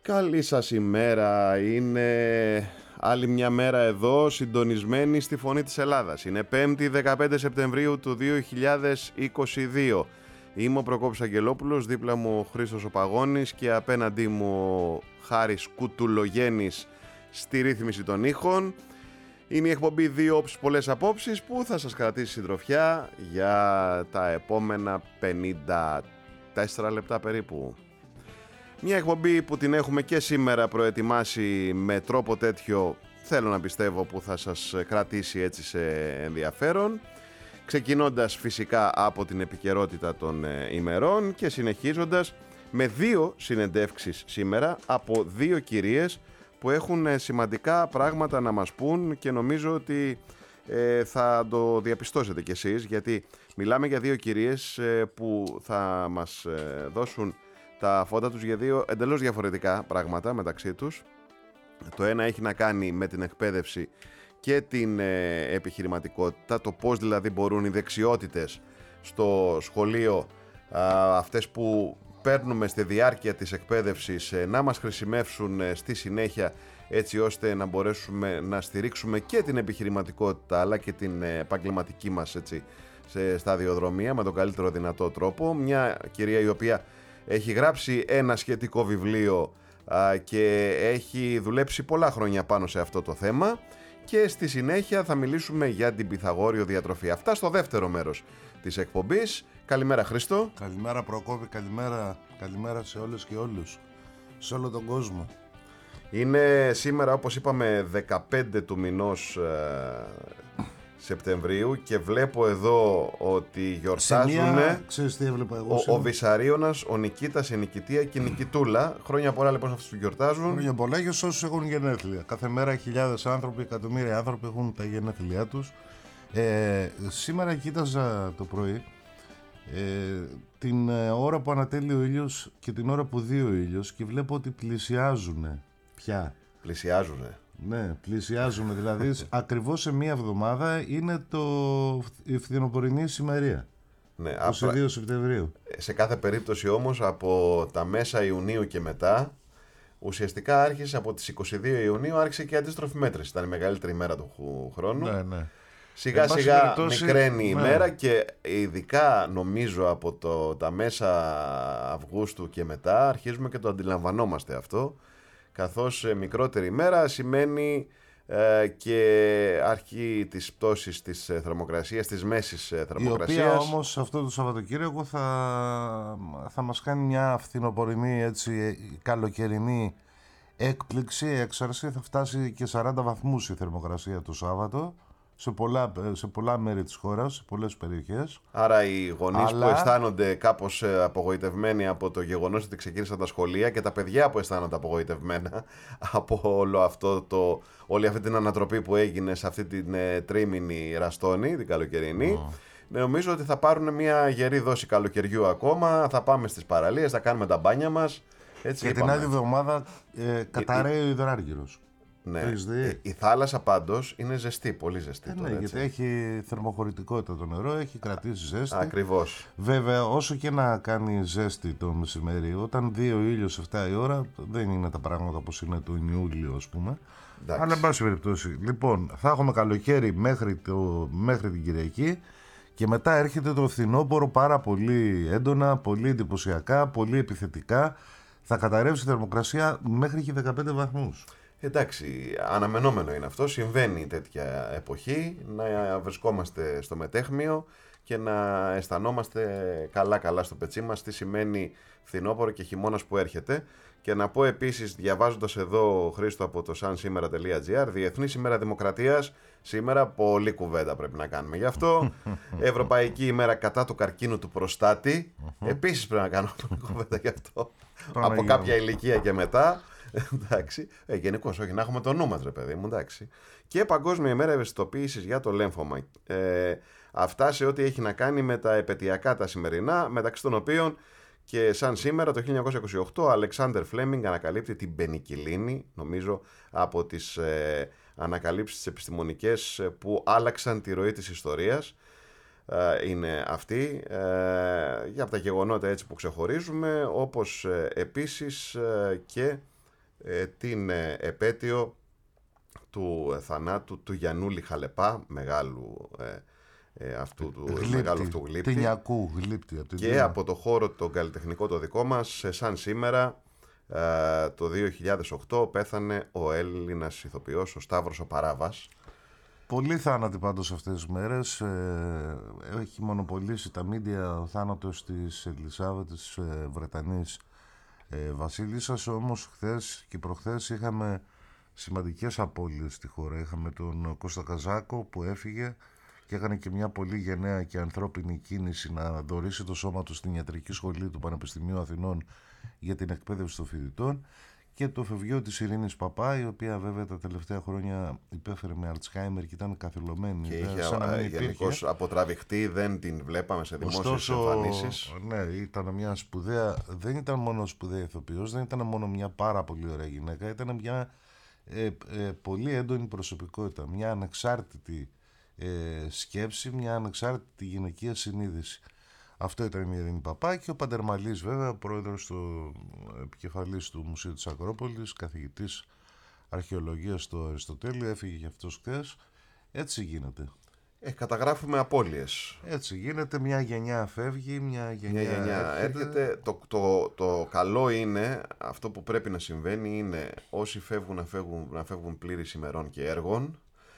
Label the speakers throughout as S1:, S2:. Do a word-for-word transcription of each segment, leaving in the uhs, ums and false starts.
S1: Καλή σας ημέρα. Είναι άλλη μια μέρα εδώ, συντονισμένη στη Φωνή της Ελλάδας. Είναι πέμπτη δεκαπέντε Σεπτεμβρίου του δύο χιλιάδες είκοσι δύο. Είμαι ο Προκόπης Αγγελόπουλος, δίπλα μου ο Χρήστος ο Παγώνης και απέναντί μου ο Χάρης Κουτουλογέννης στη ρύθμιση των ήχων. Είναι η εκπομπή δύο όψεις πολλές απόψεις που θα σας κρατήσει συντροφιά για τα επόμενα πενήντα τέσσερα λεπτά περίπου. Μια εκπομπή που την έχουμε και σήμερα προετοιμάσει με τρόπο τέτοιο, θέλω να πιστεύω, που θα σας κρατήσει έτσι σε ενδιαφέρον, ξεκινώντας φυσικά από την επικαιρότητα των ημερών και συνεχίζοντας με δύο συνεντεύξεις σήμερα από δύο κυρίες που έχουν σημαντικά πράγματα να μας πούν και νομίζω ότι ε, θα το διαπιστώσετε κι εσείς, γιατί μιλάμε για δύο κυρίες ε, που θα μας ε, δώσουν τα φώτα τους για δύο εντελώς διαφορετικά πράγματα μεταξύ τους. Το ένα έχει να κάνει με την εκπαίδευση και την ε, επιχειρηματικότητα, το πώς δηλαδή μπορούν οι δεξιότητες στο σχολείο, α, αυτές που παίρνουμε στη διάρκεια της εκπαίδευσης, ε, να μας χρησιμεύσουν ε, στη συνέχεια, έτσι ώστε να μπορέσουμε να στηρίξουμε και την επιχειρηματικότητα αλλά και την ε, επαγγελματική μας έτσι, σε σταδιοδρομία με τον καλύτερο δυνατό τρόπο. Μια κυρία η οποία έχει γράψει ένα σχετικό βιβλίο α, και έχει δουλέψει πολλά χρόνια πάνω σε αυτό το θέμα, και στη συνέχεια θα μιλήσουμε για την Πυθαγόριο διατροφή. Αυτά στο δεύτερο μέρος της εκπομπής. Καλημέρα Χρήστο.
S2: Καλημέρα Προκόπη, καλημέρα, καλημέρα σε όλες και όλους, σε όλο τον κόσμο.
S1: Είναι σήμερα, όπως είπαμε, δεκαπέντε του μηνός ε, Σεπτεμβρίου και βλέπω εδώ ότι γιορτάζουν ο, ο Βυσαρίωνας, ο Νικήτας, η Νικητία και η Νικητούλα. Χρόνια πολλά λοιπόν σε αυτούς που γιορτάζουν.
S2: Χρόνια πολλά για όσους έχουν γενέθλια. Κάθε μέρα χιλιάδες άνθρωποι, εκατομμύρια άνθρωποι έχουν τα γενέθλιά τους. Ε, σήμερα κοίταζα το πρωί ε, την ώρα που ανατέλει ο ήλιος και την ώρα που δει ο ήλιος και βλέπω ότι πλησιάζουν πια.
S1: Πλησιάζουνε.
S2: Ναι, πλησιάζουμε. Δηλαδή, ακριβώς σε μία εβδομάδα είναι το, η φθινοπορεινή ησημερία.
S1: Ναι,
S2: είκοσι δύο Σεπτεμβρίου.
S1: Σε κάθε περίπτωση όμως, από τα μέσα Ιουνίου και μετά, ουσιαστικά άρχισε από τις είκοσι δύο Ιουνίου, άρχισε και η αντίστροφη μέτρηση. Ήταν η μεγαλύτερη ημέρα του χρόνου.
S2: Ναι, ναι.
S1: Σιγά σιγά περιπτώσει, μικραίνει η ναι. μέρα και ειδικά νομίζω από το, τα μέσα Αυγούστου και μετά αρχίζουμε και το αντιλαμβανόμαστε αυτό. Καθώς μικρότερη ημέρα σημαίνει ε, και αρχή της πτώσης της ε, θερμοκρασίας, της μέσης ε, θερμοκρασίας.
S2: Η οποία όμως αυτό το Σαββατοκύριακο θα, θα μας κάνει μια φθινοπορεινή, έτσι, καλοκαιρινή έκπληξη, έξαρση. Θα φτάσει και σαράντα βαθμούς η θερμοκρασία το Σάββατο σε πολλά, σε πολλά μέρη της χώρας, σε πολλές περιοχές.
S1: Άρα οι γονείς Αλλά... που αισθάνονται κάπως απογοητευμένοι από το γεγονός ότι ξεκίνησαν τα σχολεία και τα παιδιά που αισθάνονται απογοητευμένα από όλο αυτό το, όλη αυτή την ανατροπή που έγινε σε αυτή την ε, τρίμηνη ραστόνη, την καλοκαιρινή, oh. νομίζω ότι θα πάρουν μια γερή δόση καλοκαιριού ακόμα, θα πάμε στις παραλίες, θα κάνουμε τα μπάνια μας. Έτσι
S2: και είπαμε. Την άλλη εβδομάδα ε, καταραίει ο υδράργυρος.
S1: Ναι. Η θάλασσα πάντως είναι ζεστή, πολύ ζεστή.
S2: Ε,
S1: τώρα,
S2: ναι,
S1: έτσι.
S2: γιατί έχει θερμοχωρητικότητα το νερό, έχει κρατήσει ζέστη.
S1: Ακριβώς.
S2: Βέβαια, όσο και να κάνει ζέστη το μεσημέρι, όταν δει ο ήλιος εφτά η ώρα, δεν είναι τα πράγματα όπως είναι το Ιούλιο, ας πούμε. Εντάξει. Αλλά, εν πάση περιπτώσει, λοιπόν, θα έχουμε καλοκαίρι μέχρι, το, μέχρι την Κυριακή και μετά έρχεται το φθινόπωρο πάρα πολύ έντονα, πολύ εντυπωσιακά, πολύ επιθετικά. Θα καταρρεύσει η θερμοκρασία μέχρι και δεκαπέντε βαθμούς.
S1: Εντάξει, αναμενόμενο είναι αυτό, συμβαίνει τέτοια εποχή, να βρισκόμαστε στο μετέχμιο και να αισθανόμαστε καλά-καλά στο πετσί μας τι σημαίνει φθινόπωρο και χειμώνας που έρχεται. Και να πω επίσης, διαβάζοντας εδώ, Χρήστο, από το σαν σήμερα τελεία τζι άρ, Διεθνή ημέρα Δημοκρατίας, σήμερα πολλή κουβέντα πρέπει να κάνουμε γι' αυτό. Ευρωπαϊκή ημέρα κατά του καρκίνου του προστάτη, επίσης πρέπει να κάνουμε κουβέντα γι' αυτό, από κάποια ηλικία και μετά. Εντάξει, ε, γενικώς, όχι, να έχουμε το νου μας, ρε παιδί μου, εντάξει. Και Παγκόσμια ημέρα ευαισθητοποίησης για το λέμφωμα. Ε, αυτά σε ό,τι έχει να κάνει με τα επαιτειακά τα σημερινά, μεταξύ των οποίων και σαν σήμερα το χίλια εννιακόσια είκοσι οκτώ ο Αλεξάντερ Φλέμινγκ ανακαλύπτει την πενικυλίνη, νομίζω από τις ε, ανακαλύψεις τις επιστημονικές που άλλαξαν τη ροή της ιστορίας. Ε, είναι αυτή, ε, για τα γεγονότα έτσι που ξεχωρίζουμε, όπως ε, επίσης ε, και ε, την ε, επέτειο του ε, θανάτου του Γιαννούλη Χαλεπά, μεγάλου ε, ε, αυτού του
S2: γλύπτη,
S1: μεγάλου αυτού γλύπτη,
S2: ταινιακού γλύπτη, από την
S1: και
S2: ταινία.
S1: από το χώρο τον καλλιτεχνικό το δικό μας, σαν σήμερα ε, το δύο χιλιάδες οκτώ πέθανε ο Έλληνας ηθοποιός ο Σταύρος ο Παράβας.
S2: Πολλοί θάνατοι πάντως αυτές τις μέρες. Ε, έχει μονοπολίσει τα μίντια ο θάνατος της Ελισάβετ, της ε, Βρετανής ε, βασίλισσας. Όμως χθες και προχθές είχαμε σημαντικές απώλειες στη χώρα. Είχαμε τον Κώστα Καζάκο που έφυγε και έκανε και μια πολύ γενναία και ανθρώπινη κίνηση να δωρήσει το σώμα του στην ιατρική σχολή του Πανεπιστημίου Αθηνών για την εκπαίδευση των φοιτητών, και το φευγείο της Ειρήνης Παπά, η οποία βέβαια τα τελευταία χρόνια υπέφερε με Αλτσχάιμερ και ήταν καθυλωμένη.
S1: Και είχε γενικώς αποτραβηχτεί, δεν την βλέπαμε σε δημόσιες εμφανίσεις.
S2: Ναι, ήταν μια σπουδαία, δεν ήταν μόνο σπουδαία ηθοποιός, δεν ήταν μόνο μια πάρα πολύ ωραία γυναίκα, ήταν μια ε, ε, πολύ έντονη προσωπικότητα, μια ανεξάρτητη ε, σκέψη, μια ανεξάρτητη γυναικεία συνείδηση. Αυτό ήταν η Ειρήνη Παπά, και ο Παντερμαλής βέβαια, πρόεδρος του επικεφαλής του Μουσείου της Ακρόπολης, καθηγητής αρχαιολογίας στο Αριστοτέλειο, έφυγε και αυτός χθες. Έτσι γίνεται.
S1: Ε, καταγράφουμε απώλειες.
S2: Έτσι γίνεται, μια γενιά φεύγει, μια γενιά,
S1: μια γενιά έρχεται. Το, το, το καλό είναι, αυτό που πρέπει να συμβαίνει είναι όσοι φεύγουν να φεύγουν, να φεύγουν πλήρης ημερών και έργων,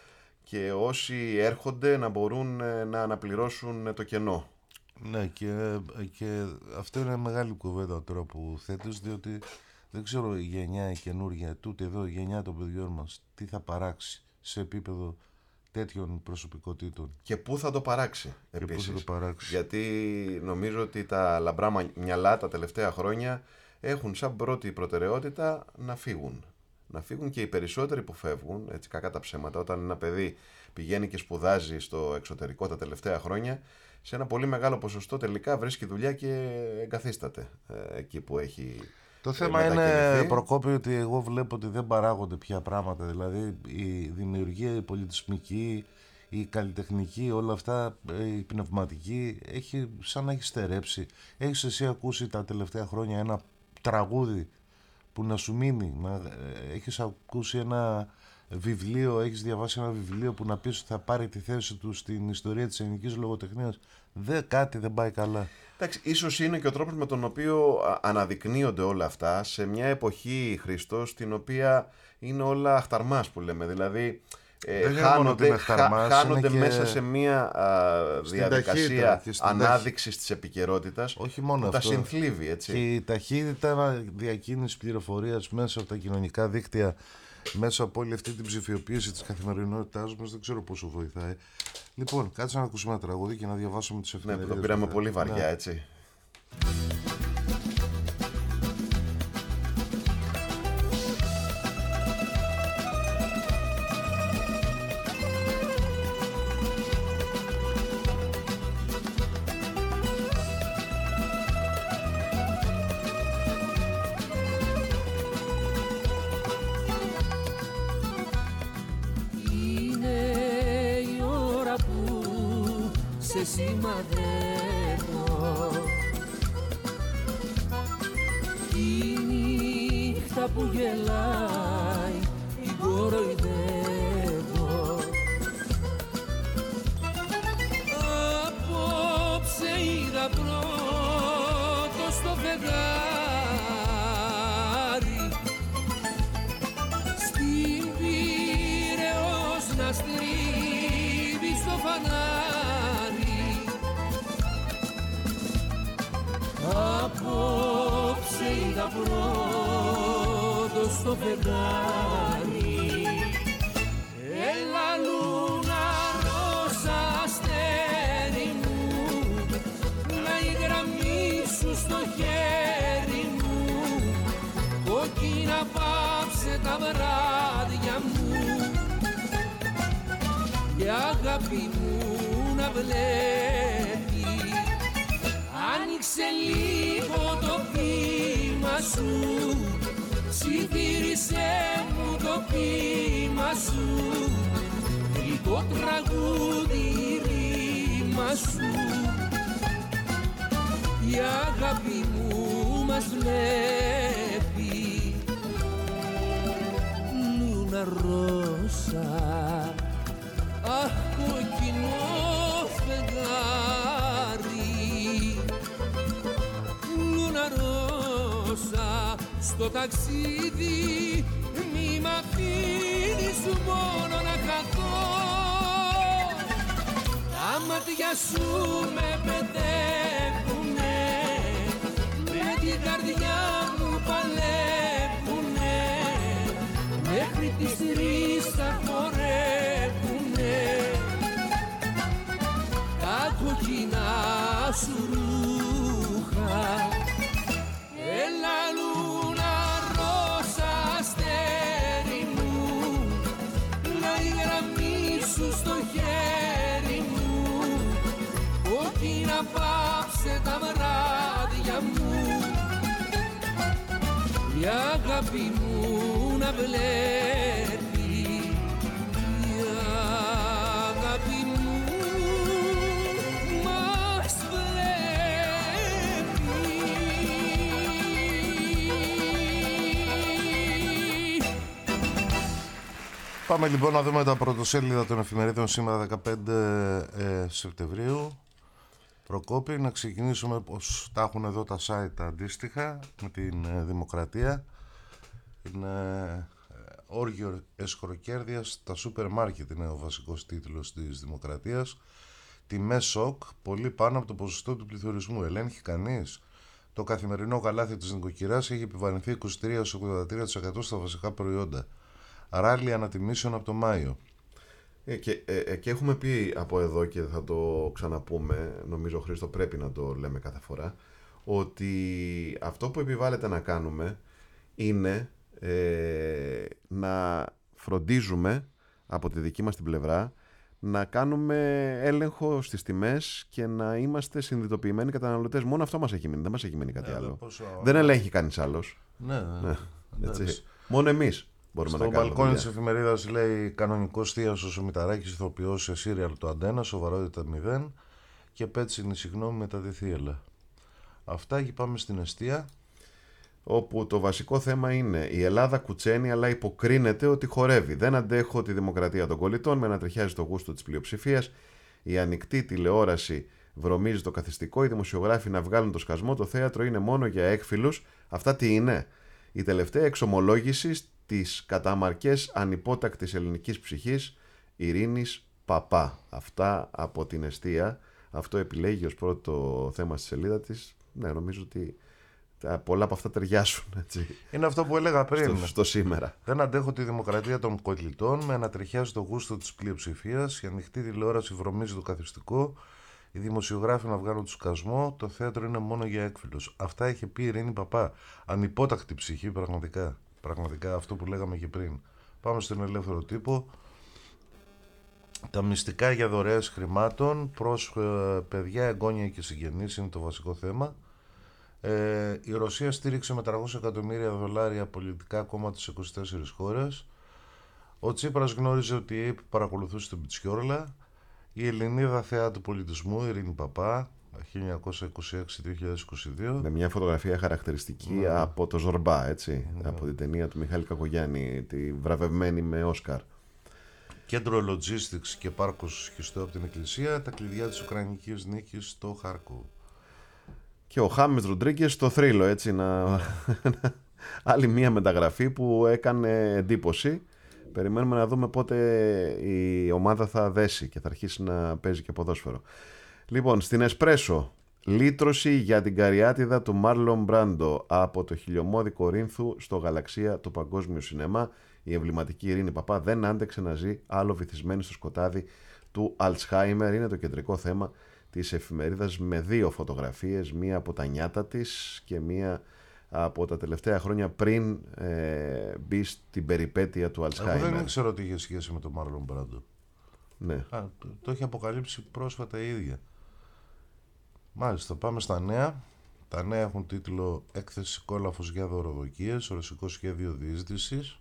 S1: και όσοι έρχονται να μπορούν να αναπληρώσουν το κενό.
S2: Ναι, και, και αυτό είναι μεγάλη κουβέντα τώρα που θέτεις, διότι δεν ξέρω η γενιά, η καινούργια, τούτη εδώ η γενιά των παιδιών μας, τι θα παράξει σε επίπεδο τέτοιων προσωπικότητων.
S1: Και πού θα το παράξει
S2: και
S1: επίσης.
S2: Πού θα το παράξει.
S1: Γιατί νομίζω ότι τα λαμπρά μυαλά τα τελευταία χρόνια έχουν σαν πρώτη προτεραιότητα να φύγουν. Να φύγουν, και οι περισσότεροι που φεύγουν, έτσι κακά τα ψέματα, όταν ένα παιδί πηγαίνει και σπουδάζει στο εξωτερικό τα τελευταία χρόνια, σε ένα πολύ μεγάλο ποσοστό τελικά βρίσκει δουλειά και εγκαθίσταται ε, εκεί που έχει.
S2: Το θέμα είναι, Προκόπη, ότι εγώ βλέπω ότι δεν παράγονται πια πράγματα. Δηλαδή η δημιουργία, η πολιτισμική, η καλλιτεχνική, όλα αυτά, η πνευματική, έχει σαν να έχει στερέψει. Έχεις εσύ ακούσει τα τελευταία χρόνια ένα τραγούδι που να σου μείνει? Να, έχεις ακούσει ένα βιβλίο, έχεις διαβάσει ένα βιβλίο που να πεις ότι θα πάρει τη θέση του στην ιστορία της ελληνικής λογοτεχνίας? Δεν, κάτι δεν πάει καλά.
S1: Εντάξει, ίσως είναι και ο τρόπος με τον οποίο αναδεικνύονται όλα αυτά σε μια εποχή, Χριστός, στην οποία είναι όλα αχταρμάς που λέμε. Δηλαδή ε, χάνονται, χα, χάνονται μέσα και σε μια α, διαδικασία ανάδειξης της επικαιρότητας.
S2: Όχι μόνο
S1: που
S2: αυτό.
S1: Τα συνθλίβει, έτσι.
S2: Και η ταχύτητα διακίνησης πληροφορίας μέσα από τα κοινωνικά δίκτυα, μέσα από όλη αυτή την ψηφιοποίηση της καθημερινότητάς μας, δεν ξέρω πόσο βοηθάει. Λοιπόν, κάτσε να ακούσουμε ένα τραγούδι και να διαβάσουμε τις εφημερίδες.
S1: Ναι, το πήραμε πολύ βαριά, ναι. Έτσι.
S3: Σημαδεύω η νύχτα που γελάει την κοροϊδεύω. Απόψε είδα πρώτο στο φεγγάρι στην Πειραιώς να στρίβει στο φανάρι. Απόψε είδα πρώτο στο φεγγάρι. Έλα λούνα ρώσα αστέρι μου, να η γραμμή σου στο χέρι μου, κόκκινα πάψε τα βράδια μου, η αγάπη μου να βλέπει. Άνοιξε λίγο το πείμα σου, ψιθύρισε μου το πείμα σου, γλυκό τραγούδι ρήμα σου. Η αγάπη μου μας βλέπει. λούνα ρώσα, αχ κοκκινό φεγγάρι, λούνα ρώσα, στο ταξίδι μη μ' αφήνεις μόνο να χαθώ. Τα μάτια σου με παιδεύουνε, με την καρδιά μου παλεύουνε, μέχρι τις τρεις θα χορεύουνε τα κοκκινά σου ρούχα. Έλα λούνα ρώσα αστέρι μου, να η γραμμή σου στο χέρι μου, κόκκινα πάψε τα βράδια μου, η αγάπη μου να βλέπει, η αγάπη μου μας βλέπει.
S2: Πάμε λοιπόν να δούμε τα πρωτοσέλιδα των εφημερίδων σήμερα δεκαπέντε ε, Σεπτεμβρίου. Προκόπη, να ξεκινήσουμε πως τα έχουν εδώ τα site τα αντίστοιχα με την ε, Δημοκρατία. Είναι ε, όργιο εσχροκέρδεια στα σούπερ μάρκετ, είναι ο βασικός τίτλος της Δημοκρατίας. Τιμές σοκ, πολύ πάνω από το ποσοστό του πληθωρισμού. Ελέγχει κανείς? Το καθημερινό καλάθι της νοικοκυράς έχει επιβαρυνθεί είκοσι τρία έως ογδόντα τρία τοις εκατό στα βασικά προϊόντα. Ράλι ανατιμήσεων από το Μάιο.
S1: Ε, και, ε, και έχουμε πει από εδώ και θα το ξαναπούμε, νομίζω Χρήστο πρέπει να το λέμε κάθε φορά, ότι αυτό που επιβάλλεται να κάνουμε είναι ε, να φροντίζουμε από τη δική μας την πλευρά να κάνουμε έλεγχο στις τιμές και να είμαστε συνειδητοποιημένοι καταναλωτές. Μόνο αυτό μας έχει μείνει, δεν μας έχει μείνει κάτι ναι, άλλο. Πόσο... Δεν ελέγχει κανείς άλλος.
S2: Ναι, ναι.
S1: ναι έτσι. Μόνο εμείς.
S2: Στο μπαλκόνι της εφημερίδας λέει κανονικός θείασος ο Μηταράκης ηθοποιός σε σύριαλ το Αντένα, σοβαρότητα μηδέν και πέτσινη συγγνώμη μετά τη θύελα. Αυτά και πάμε στην εστία.
S1: Όπου το βασικό θέμα είναι η Ελλάδα κουτσένει αλλά υποκρίνεται ότι χορεύει. Δεν αντέχω τη δημοκρατία των κολλητών με να τριχιάζει το γούστο της πλειοψηφίας. Η ανοιχτή τηλεόραση βρωμίζει το καθιστικό. Οι δημοσιογράφοι να βγάλουν το σκασμό. Το θέατρο είναι μόνο για έκφυλους. Αυτά τι είναι? Η τελευταία εξομολόγηση της καταμαρκές ανυπότακτης ελληνικής ψυχής Ειρήνης Παπά. Αυτά από την εστία. Αυτό επιλέγει ως πρώτο θέμα στη σελίδα της. Ναι, νομίζω ότι πολλά από αυτά ταιριάζουν. Έτσι.
S2: Είναι αυτό που έλεγα πριν.
S1: Στο, στο σήμερα.
S2: Δεν αντέχω τη δημοκρατία των κολλητών με να τριχιάζει το γούστο της πλειοψηφίας. Η ανοιχτή τηλεόραση βρωμίζει το καθιστικό. Οι δημοσιογράφοι να βγάλουν το σκασμό. Το θέατρο είναι μόνο για έκφυλους. Αυτά είχε πει η Ειρήνη Παπά. Ανυπότακτη ψυχή, πραγματικά. Πραγματικά αυτό που λέγαμε και πριν. Πάμε στον ελεύθερο τύπο. Τα μυστικά για δωρεές χρημάτων προς ε, παιδιά, εγγόνια και συγγενείς είναι το βασικό θέμα. Ε, η Ρωσία στήριξε με τριακόσια εκατομμύρια δολάρια πολιτικά κόμματα σε είκοσι τέσσερις χώρες. Ο Τσίπρας γνώριζε ότι η ΕΕΠ παρακολουθούσε την Πιτσιόρλα. Η Ελληνίδα θεά του πολιτισμού, η Ειρήνη Παπά, χίλια εννιακόσια είκοσι έξι με δύο χιλιάδες είκοσι δύο.
S1: Με μια φωτογραφία χαρακτηριστική ναι. από το Ζορμπά, έτσι, ναι. από την ταινία του Μιχάλη Κακογιάννη, τη βραβευμένη με Όσκαρ.
S2: Κέντρο Logistics και πάρκος χιστό από την Εκκλησία, τα κλειδιά της Ουκρανικής νίκης στο Χάρκο.
S1: Και ο Χάμες Ροντρίγκες στο θρύλο, έτσι, να... άλλη μια μεταγραφή που έκανε εντύπωση. Περιμένουμε να δούμε πότε η ομάδα θα δέσει και θα αρχίσει να παίζει και ποδόσφαιρο. Λοιπόν, στην Εσπρέσο, λύτρωση για την καριάτιδα του Μάρλον Μπράντο από το χιλιομώδη Κορίνθου στο γαλαξία του παγκόσμιου σινεμά. Η εμβληματική Ειρήνη Παπά δεν άντεξε να ζει άλλο βυθισμένη στο σκοτάδι του Αλτσχάιμερ. Είναι το κεντρικό θέμα της εφημερίδας με δύο φωτογραφίες, μία από τα νιάτα της και μία από τα τελευταία χρόνια πριν ε, μπει στην περιπέτεια του Αλτσχάιμερ.
S2: Εγώ δεν ξέρω τι είχε σχέση με τον Μάρλον Μπράντο.
S1: Ναι.
S2: Α, το, το έχει αποκαλύψει πρόσφατα η ίδια. Μάλιστα, πάμε στα νέα. Τα νέα έχουν τίτλο «Έκθεση κόλαφος για δωροδοκίες, ρωσικό σχέδιο διείσδυσης».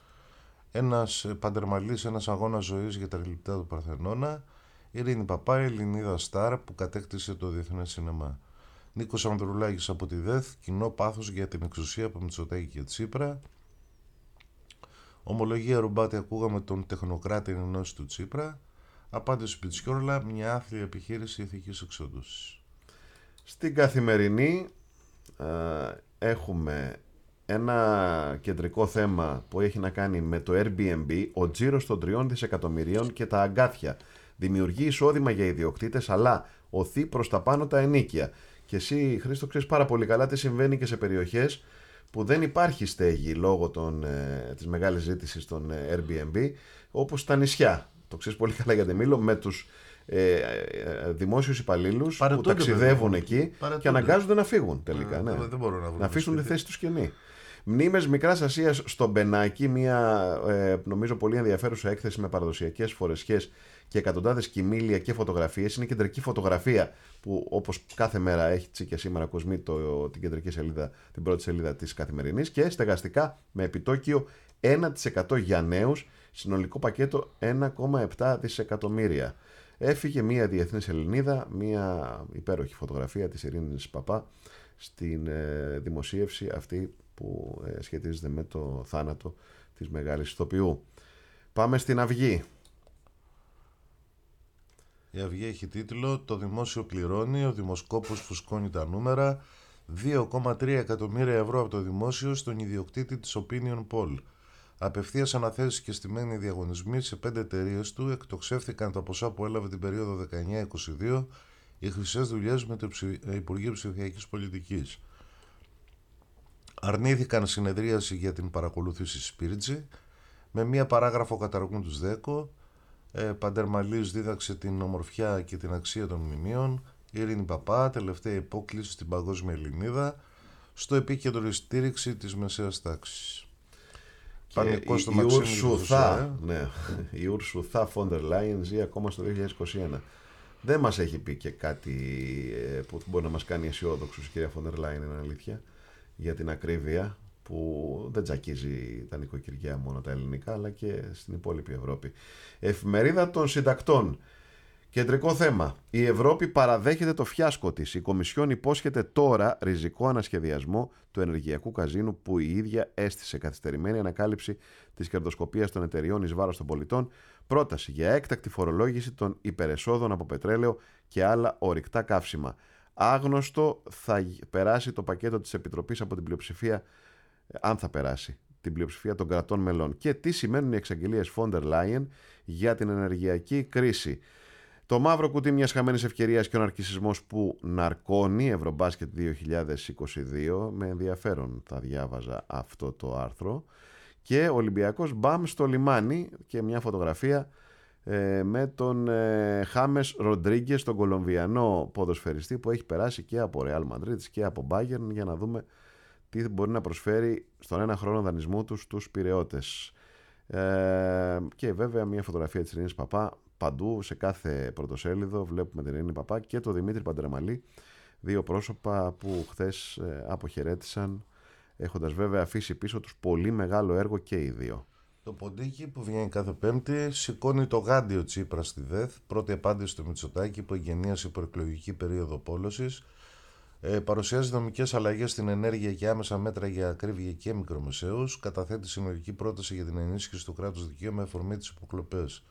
S2: Ένας παντερμαλής, ένας αγώνας ζωής για τα γλυπτά του Παρθενώνα. Ειρήνη Παπά, η Ελληνίδα Σταρ που κατέκτησε το διεθνές σινεμά. Νίκος Ανδρουλάκης από τη ΔΕΘ, κοινό πάθος για την εξουσία από Μητσοτάκη και Τσίπρα. Ομολογία Ρουμπάτη, ακούγαμε τον τεχνοκράτη ενός του Τσίπρα. Απάντηση Πιτσιόρλα, μια άθλια επιχείρηση ηθικής εξόντωσης.
S1: Στην Καθημερινή ε, έχουμε ένα κεντρικό θέμα που έχει να κάνει με το Airbnb, ο τζίρος των τριών δισεκατομμυρίων και τα αγκάθια. Δημιουργεί εισόδημα για ιδιοκτήτες, αλλά οθεί προς τα πάνω τα ενοίκια. Και εσύ, Χρήστο, ξέρεις πάρα πολύ καλά τι συμβαίνει και σε περιοχές που δεν υπάρχει στέγη λόγω των, ε, της μεγάλης ζήτησης των ε, Airbnb, όπως τα νησιά. Το ξέρεις πολύ καλά γιατί μιλώ με τους ε, ε, δημόσιους υπαλλήλους που ταξιδεύουν εκεί Παρατούνται. Και αναγκάζονται να φύγουν τελικά. Ε, ναι.
S2: δεν, δεν να,
S1: να αφήσουν τη θέση τους κενή. Μνήμες Μικράς Ασίας στο Μπενάκι, μια ε, νομίζω πολύ ενδιαφέρουσα έκθεση με παραδοσιακές φορεσιές και εκατοντάδες κοιμήλια και φωτογραφίες. Είναι κεντρική φωτογραφία που, όπως κάθε μέρα έχει και σήμερα Κοσμή το, την κεντρική σελίδα, την πρώτη σελίδα της Καθημερινής, και στεγαστικά με επιτόκιο ένα τοις εκατό για νέους, συνολικό πακέτο ένα κόμμα επτά δισεκατομμύρια. Έφυγε μια διεθνής Ελληνίδα, μια υπέροχη φωτογραφία της Ειρήνης Παπά στην ε, δημοσίευση αυτή που ε, σχετίζεται με το θάνατο της μεγάλης ηθοποιού. Πάμε στην Αυγή.
S2: Η Αυγή έχει τίτλο «Το δημόσιο πληρώνει, ο δημοσκόπος φουσκώνει τα νούμερα, δύο κόμμα τρία εκατομμύρια ευρώ από το δημόσιο στον ιδιοκτήτη της Opinion Poll. Απευθείας αναθέσεις και στημένοι διαγωνισμοί σε πέντε εταιρείες του, εκτοξεύθηκαν τα ποσά που έλαβε την περίοδο δεκαεννιά είκοσι δύο οι χρυσές δουλειές με το Υπουργείο Ψηφιακής Πολιτικής. Αρνήθηκαν συνεδρίαση για την παρακολούθηση Σπίρτζη, με μία παράγραφο καταργούν τους ΔΕΚΟ, ε, Παντερμαλίους δίδαξε την ομορφιά και την αξία των μνημείων, Ειρήνη Παπά, τελευταία υπόκληση στην παγκόσμια Ελληνίδα, στο επίκεντρο η στήριξη της μεσαίας τάξης.
S1: Πανικός στο Μαξίμου Ουρσουθά, ναι, η Ουρσουθά Φόντερ Λάιεν ζει ακόμα στο δύο χιλιάδες είκοσι ένα. Δεν μας έχει πει και κάτι που μπορεί να μας κάνει αισιόδοξους η κυρία Φόντερ Λάιεν, είναι αλήθεια, για την ακρίβεια, που δεν τζακίζει τα νοικοκυριά μόνο τα ελληνικά, αλλά και στην υπόλοιπη Ευρώπη. Εφημερίδα των Συντακτών. Κεντρικό θέμα. Η Ευρώπη παραδέχεται το φιάσκο της. Η Κομισιόν υπόσχεται τώρα ριζικό ανασχεδιασμό του ενεργειακού καζίνου που η ίδια έστησε, καθυστερημένη ανακάλυψη της κερδοσκοπίας των εταιριών εις βάρος των πολιτών, πρόταση για έκτακτη φορολόγηση των υπερεσόδων από πετρέλαιο και άλλα ορυκτά καύσιμα. Άγνωστο θα περάσει το πακέτο της Επιτροπής από την πλειοψηφία, αν θα περάσει την πλειοψηφία των κρατών μελών. Και τι σημαίνουν οι εξαγγελίες Φόντερ Λάιεν για την ενεργειακή κρίση. Το μαύρο κουτί μιας χαμένης ευκαιρίας και ο ναρκισσισμός που ναρκώνει, Ευρωμπάσκετ δύο χιλιάδες είκοσι δύο, με ενδιαφέρον θα διάβαζα αυτό το άρθρο. Και Ολυμπιακός μπαμ στο λιμάνι και μια φωτογραφία ε, με τον ε, Χάμες Ροντρίγκες, τον Κολομβιανό ποδοσφαιριστή που έχει περάσει και από Ρεάλ Μαντρίτης και από Μπάγερν, για να δούμε τι μπορεί να προσφέρει στον ένα χρόνο δανεισμού του στους Πειραιώτες. Ε, και βέβαια μια φωτογραφία της Ειρήνης Παπά. Παντού, σε κάθε πρωτοσέλιδο, βλέπουμε την Ειρήνη Παπά και τον Δημήτρη Παντερμαλή, δύο πρόσωπα που χθες ε, αποχαιρέτησαν, έχοντας βέβαια αφήσει πίσω τους πολύ μεγάλο έργο και οι δύο.
S2: Το ποντίκι που βγαίνει κάθε Πέμπτη σηκώνει το γάντιο Τσίπρα στη ΔΕΘ, πρώτη απάντηση στο Μητσοτάκη που εγγενίασε προεκλογική περίοδο πόλωσης. Ε, παρουσιάζει δομικές αλλαγές στην ενέργεια και άμεσα μέτρα για ακρίβεια και μικρομεσαίους. Καταθέτει συνολική πρόταση για την ενίσχυση του κράτους δικαίου με αφορμή τις υποκλοπές.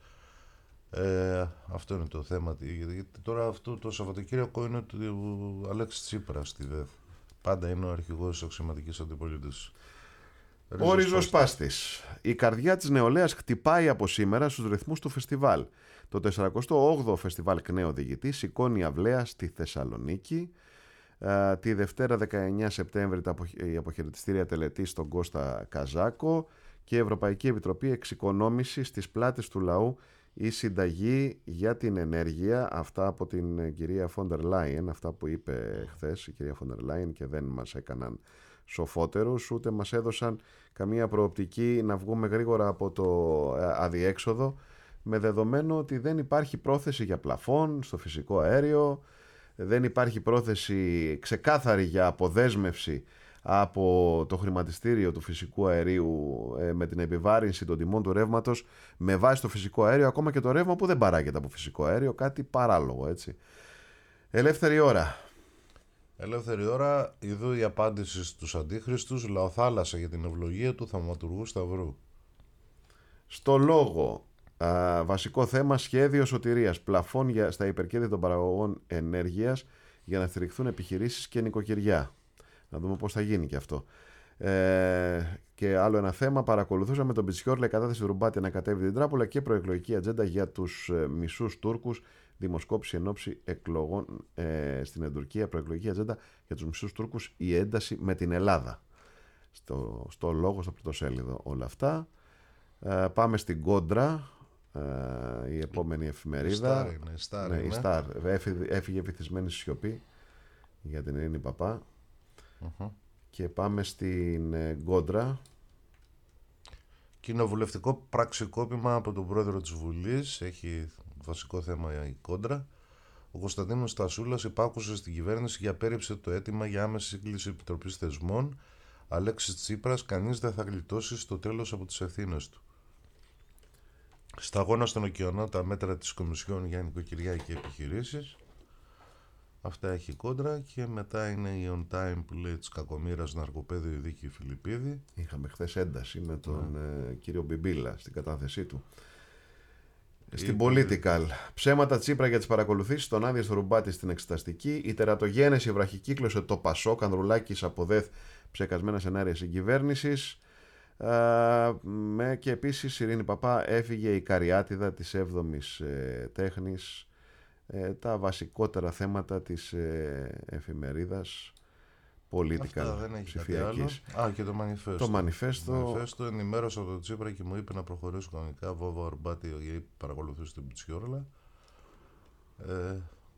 S2: Ε, αυτό είναι το θέμα. Γιατί τώρα αυτό το Σαββατοκύριακο είναι του Αλέξη Τσίπρα στη ΔΕΘ. Πάντα είναι ο αρχηγός της αξιωματικής αντιπολίτευσης.
S1: Ο ριζοσπάστης. Η καρδιά της νεολαίας χτυπάει από σήμερα στους ρυθμούς του φεστιβάλ. Το τεσσαρακοστό όγδοο Φεστιβάλ ΚΝΕ Οδηγητή σηκώνει αυλαία στη Θεσσαλονίκη. Uh, τη Δευτέρα δεκαεννιά Σεπτέμβρη η αποχαιρετιστήρια τελετή στον Κώστα Καζάκο και η Ευρωπαϊκή Επιτροπή εξοικονόμηση στις πλάτες του λαού η συνταγή για την ενέργεια. Αυτά από την κυρία Φόντερ Λάιεν, αυτά που είπε χθες η κυρία Φόντερ Λάιεν, και δεν μας έκαναν σοφότερους, ούτε μας έδωσαν καμία προοπτική να βγούμε γρήγορα από το αδιέξοδο, με δεδομένο ότι δεν υπάρχει πρόθεση για πλαφόν στο φυσικό αέριο. Δεν υπάρχει πρόθεση ξεκάθαρη για αποδέσμευση από το χρηματιστήριο του φυσικού αερίου ε, με την επιβάρυνση των τιμών του ρεύματος με βάση το φυσικό αέριο, ακόμα και το ρεύμα που δεν παράγεται από φυσικό αέριο, κάτι παράλογο, έτσι. Ελεύθερη ώρα.
S2: Ελεύθερη ώρα, ειδού η απάντηση στους αντίχριστους, λαοθάλασσα για την ευλογία του θαυματουργού Σταυρού.
S1: Στο Λόγο, α, βασικό θέμα σχέδιο σωτηρίας, πλαφών για, στα υπερκέρδη των παραγωγών ενέργειας για να στηριχθούν επιχειρήσεις και νοικοκυριά. Να δούμε πώς θα γίνει και αυτό. Ε, και άλλο ένα θέμα, παρακολουθούσαμε τον Πιτσιόρλα, η κατάθεση του Ρουμπάτη να κατέβει την τράπουλα και προεκλογική ατζέντα για τους ε, μισούς Τούρκους. Δημοσκόπηση εν ώψη εκλογών ε, στην Τουρκία, προεκλογική ατζέντα για τους μισούς Τούρκους, η ένταση με την Ελλάδα. Στο, στο Λόγο, στο πρωτοσέλιδο όλα αυτά. Ε, πάμε στην Κόντρα, ε, η επόμενη εφημερίδα.
S2: Η Στάρ είναι, η Στάρ
S1: ναι,
S2: είναι.
S1: η Στάρ. Έφυγε, έφυγε βυθισμένη σιωπή για την Ειρήνη Παπά.
S2: Uh-huh.
S1: Και πάμε στην ε, Κόντρα.
S2: Κοινοβουλευτικό πραξικόπημα από τον πρόεδρο της Βουλής. Έχει βασικό θέμα η Κόντρα. Ο Κωνσταντίνος Στασούλας υπάκουσε στην κυβέρνηση και απέρριψε το αίτημα για άμεση σύγκληση επιτροπής θεσμών. Αλέξης Τσίπρας, κανείς δεν θα γλιτώσει στο τέλος από τις ευθύνες του. Σταγόνα στον ωκεανό τα μέτρα της Κομισιόν για νοικοκυριά και επιχειρήσεις. Αυτά έχει η Κόντρα. Και μετά είναι η On Time που λέει της κακομοίρας ναρκοπαίδιο Δίκη Φιλιππίδη.
S1: Είχαμε χθες ένταση με τον yeah. ε, κύριο Μπιμπίλα στην κατάθεσή του. Στην Political. Ψέματα Τσίπρα για τις παρακολουθήσεις, τον άδεια στο Ρουμπάτη στην εξεταστική. Η τερατογένεση βραχικύκλωσε το Πασόκ, Ανδρουλάκης από ΔΕΘ, ψεκασμένα σενάρια συγκυβέρνησης. Με, και επίσης η Ειρήνη Παπά έφυγε η καριάτιδα της έβδομης ε, τέχνης. Ε, τα βασικότερα θέματα της ε, εφημερίδας Political ψηφιακής.
S2: Α, και το Μανιφέστο.
S1: Το Μανιφέστο.
S2: Το Μανιφέστο ενημέρωσα τον Τσίπρα και μου είπε να προχωρήσω κανονικά. Βόβο Ορμπάτη, γιατί παρακολουθούσε την Πιτσιόρλα. Ε,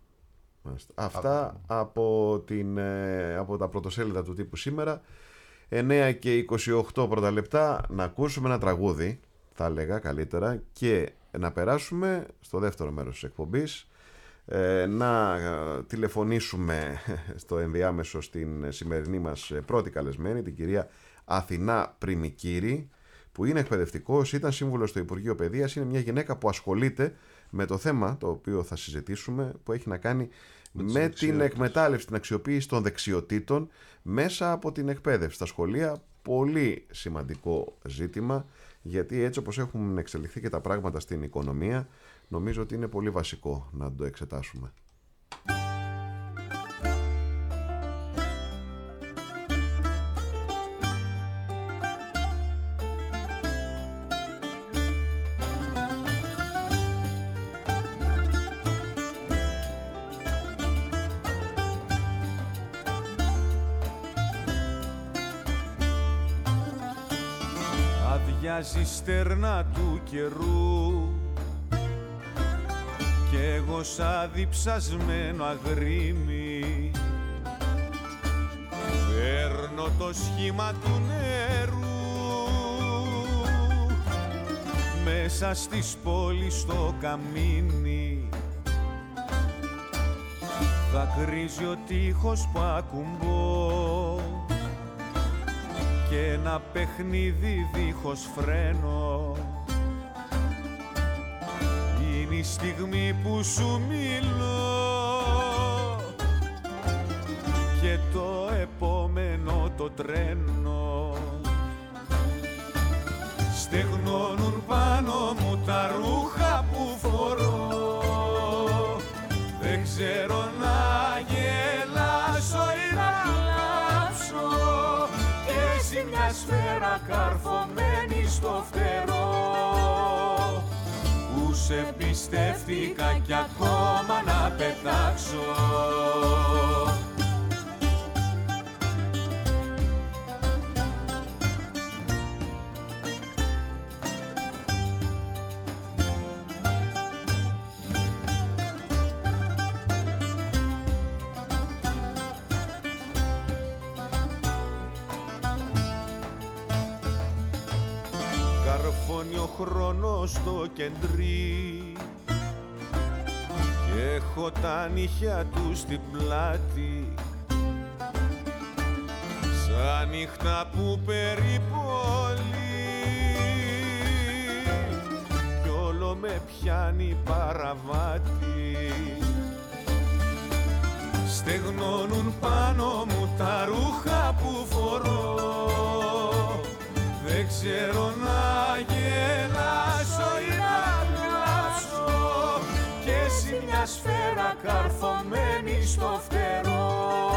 S1: Αυτά α, από, την, ε, από τα πρωτοσέλιδα του τύπου σήμερα. εννέα και είκοσι οκτώ πρώτα λεπτά να ακούσουμε ένα τραγούδι, θα έλεγα καλύτερα, και να περάσουμε στο δεύτερο μέρος της εκπομπής. Ε, να τηλεφωνήσουμε στο ενδιάμεσο στην σημερινή μας πρώτη καλεσμένη, την κυρία Αθηνά Πριμικύρη, που είναι εκπαιδευτικός, ήταν σύμβουλος στο Υπουργείο Παιδείας, είναι μια γυναίκα που ασχολείται με το θέμα το οποίο θα συζητήσουμε, που έχει να κάνει με, με την εκμετάλλευση, την αξιοποίηση των δεξιοτήτων μέσα από την εκπαίδευση στα σχολεία. Πολύ σημαντικό ζήτημα, γιατί έτσι όπως έχουν εξελιχθεί και τα πράγματα στην οικονομία, νομίζω ότι είναι πολύ βασικό να το εξετάσουμε.
S3: Αδειάζει στέρνα του καιρού κι εγώ σαν διψασμένο αγρίμι παίρνω το σχήμα του νερού μέσα στις πόλεις στο καμίνι. Δακρύζει ο τείχος που ακουμπώ και ένα παιχνίδι δίχως φρένο. Είναι η στιγμή που σου μιλώ και το επόμενο το τρένο. Στεγνώνουν πάνω μου τα ρούχα που φορώ. Δεν ξέρω να γελάσω ή να κλάψω. Και εσύ μια σφαίρα καρφωμένη στο φτερό. Που σε πιστεύτηκα κι ακόμα να πετάξω. Καρφώνει ο χρόνος στο κεντρί και έχω τα νύχια του στην πλάτη. Σαν νύχτα που περιπολεί κι όλο με πιάνει παραβάτη. Στεγνώνουν πάνω μου τα ρούχα που φορώ. Δεν ξέρω να γελάω καρφωμένη στο φτερό,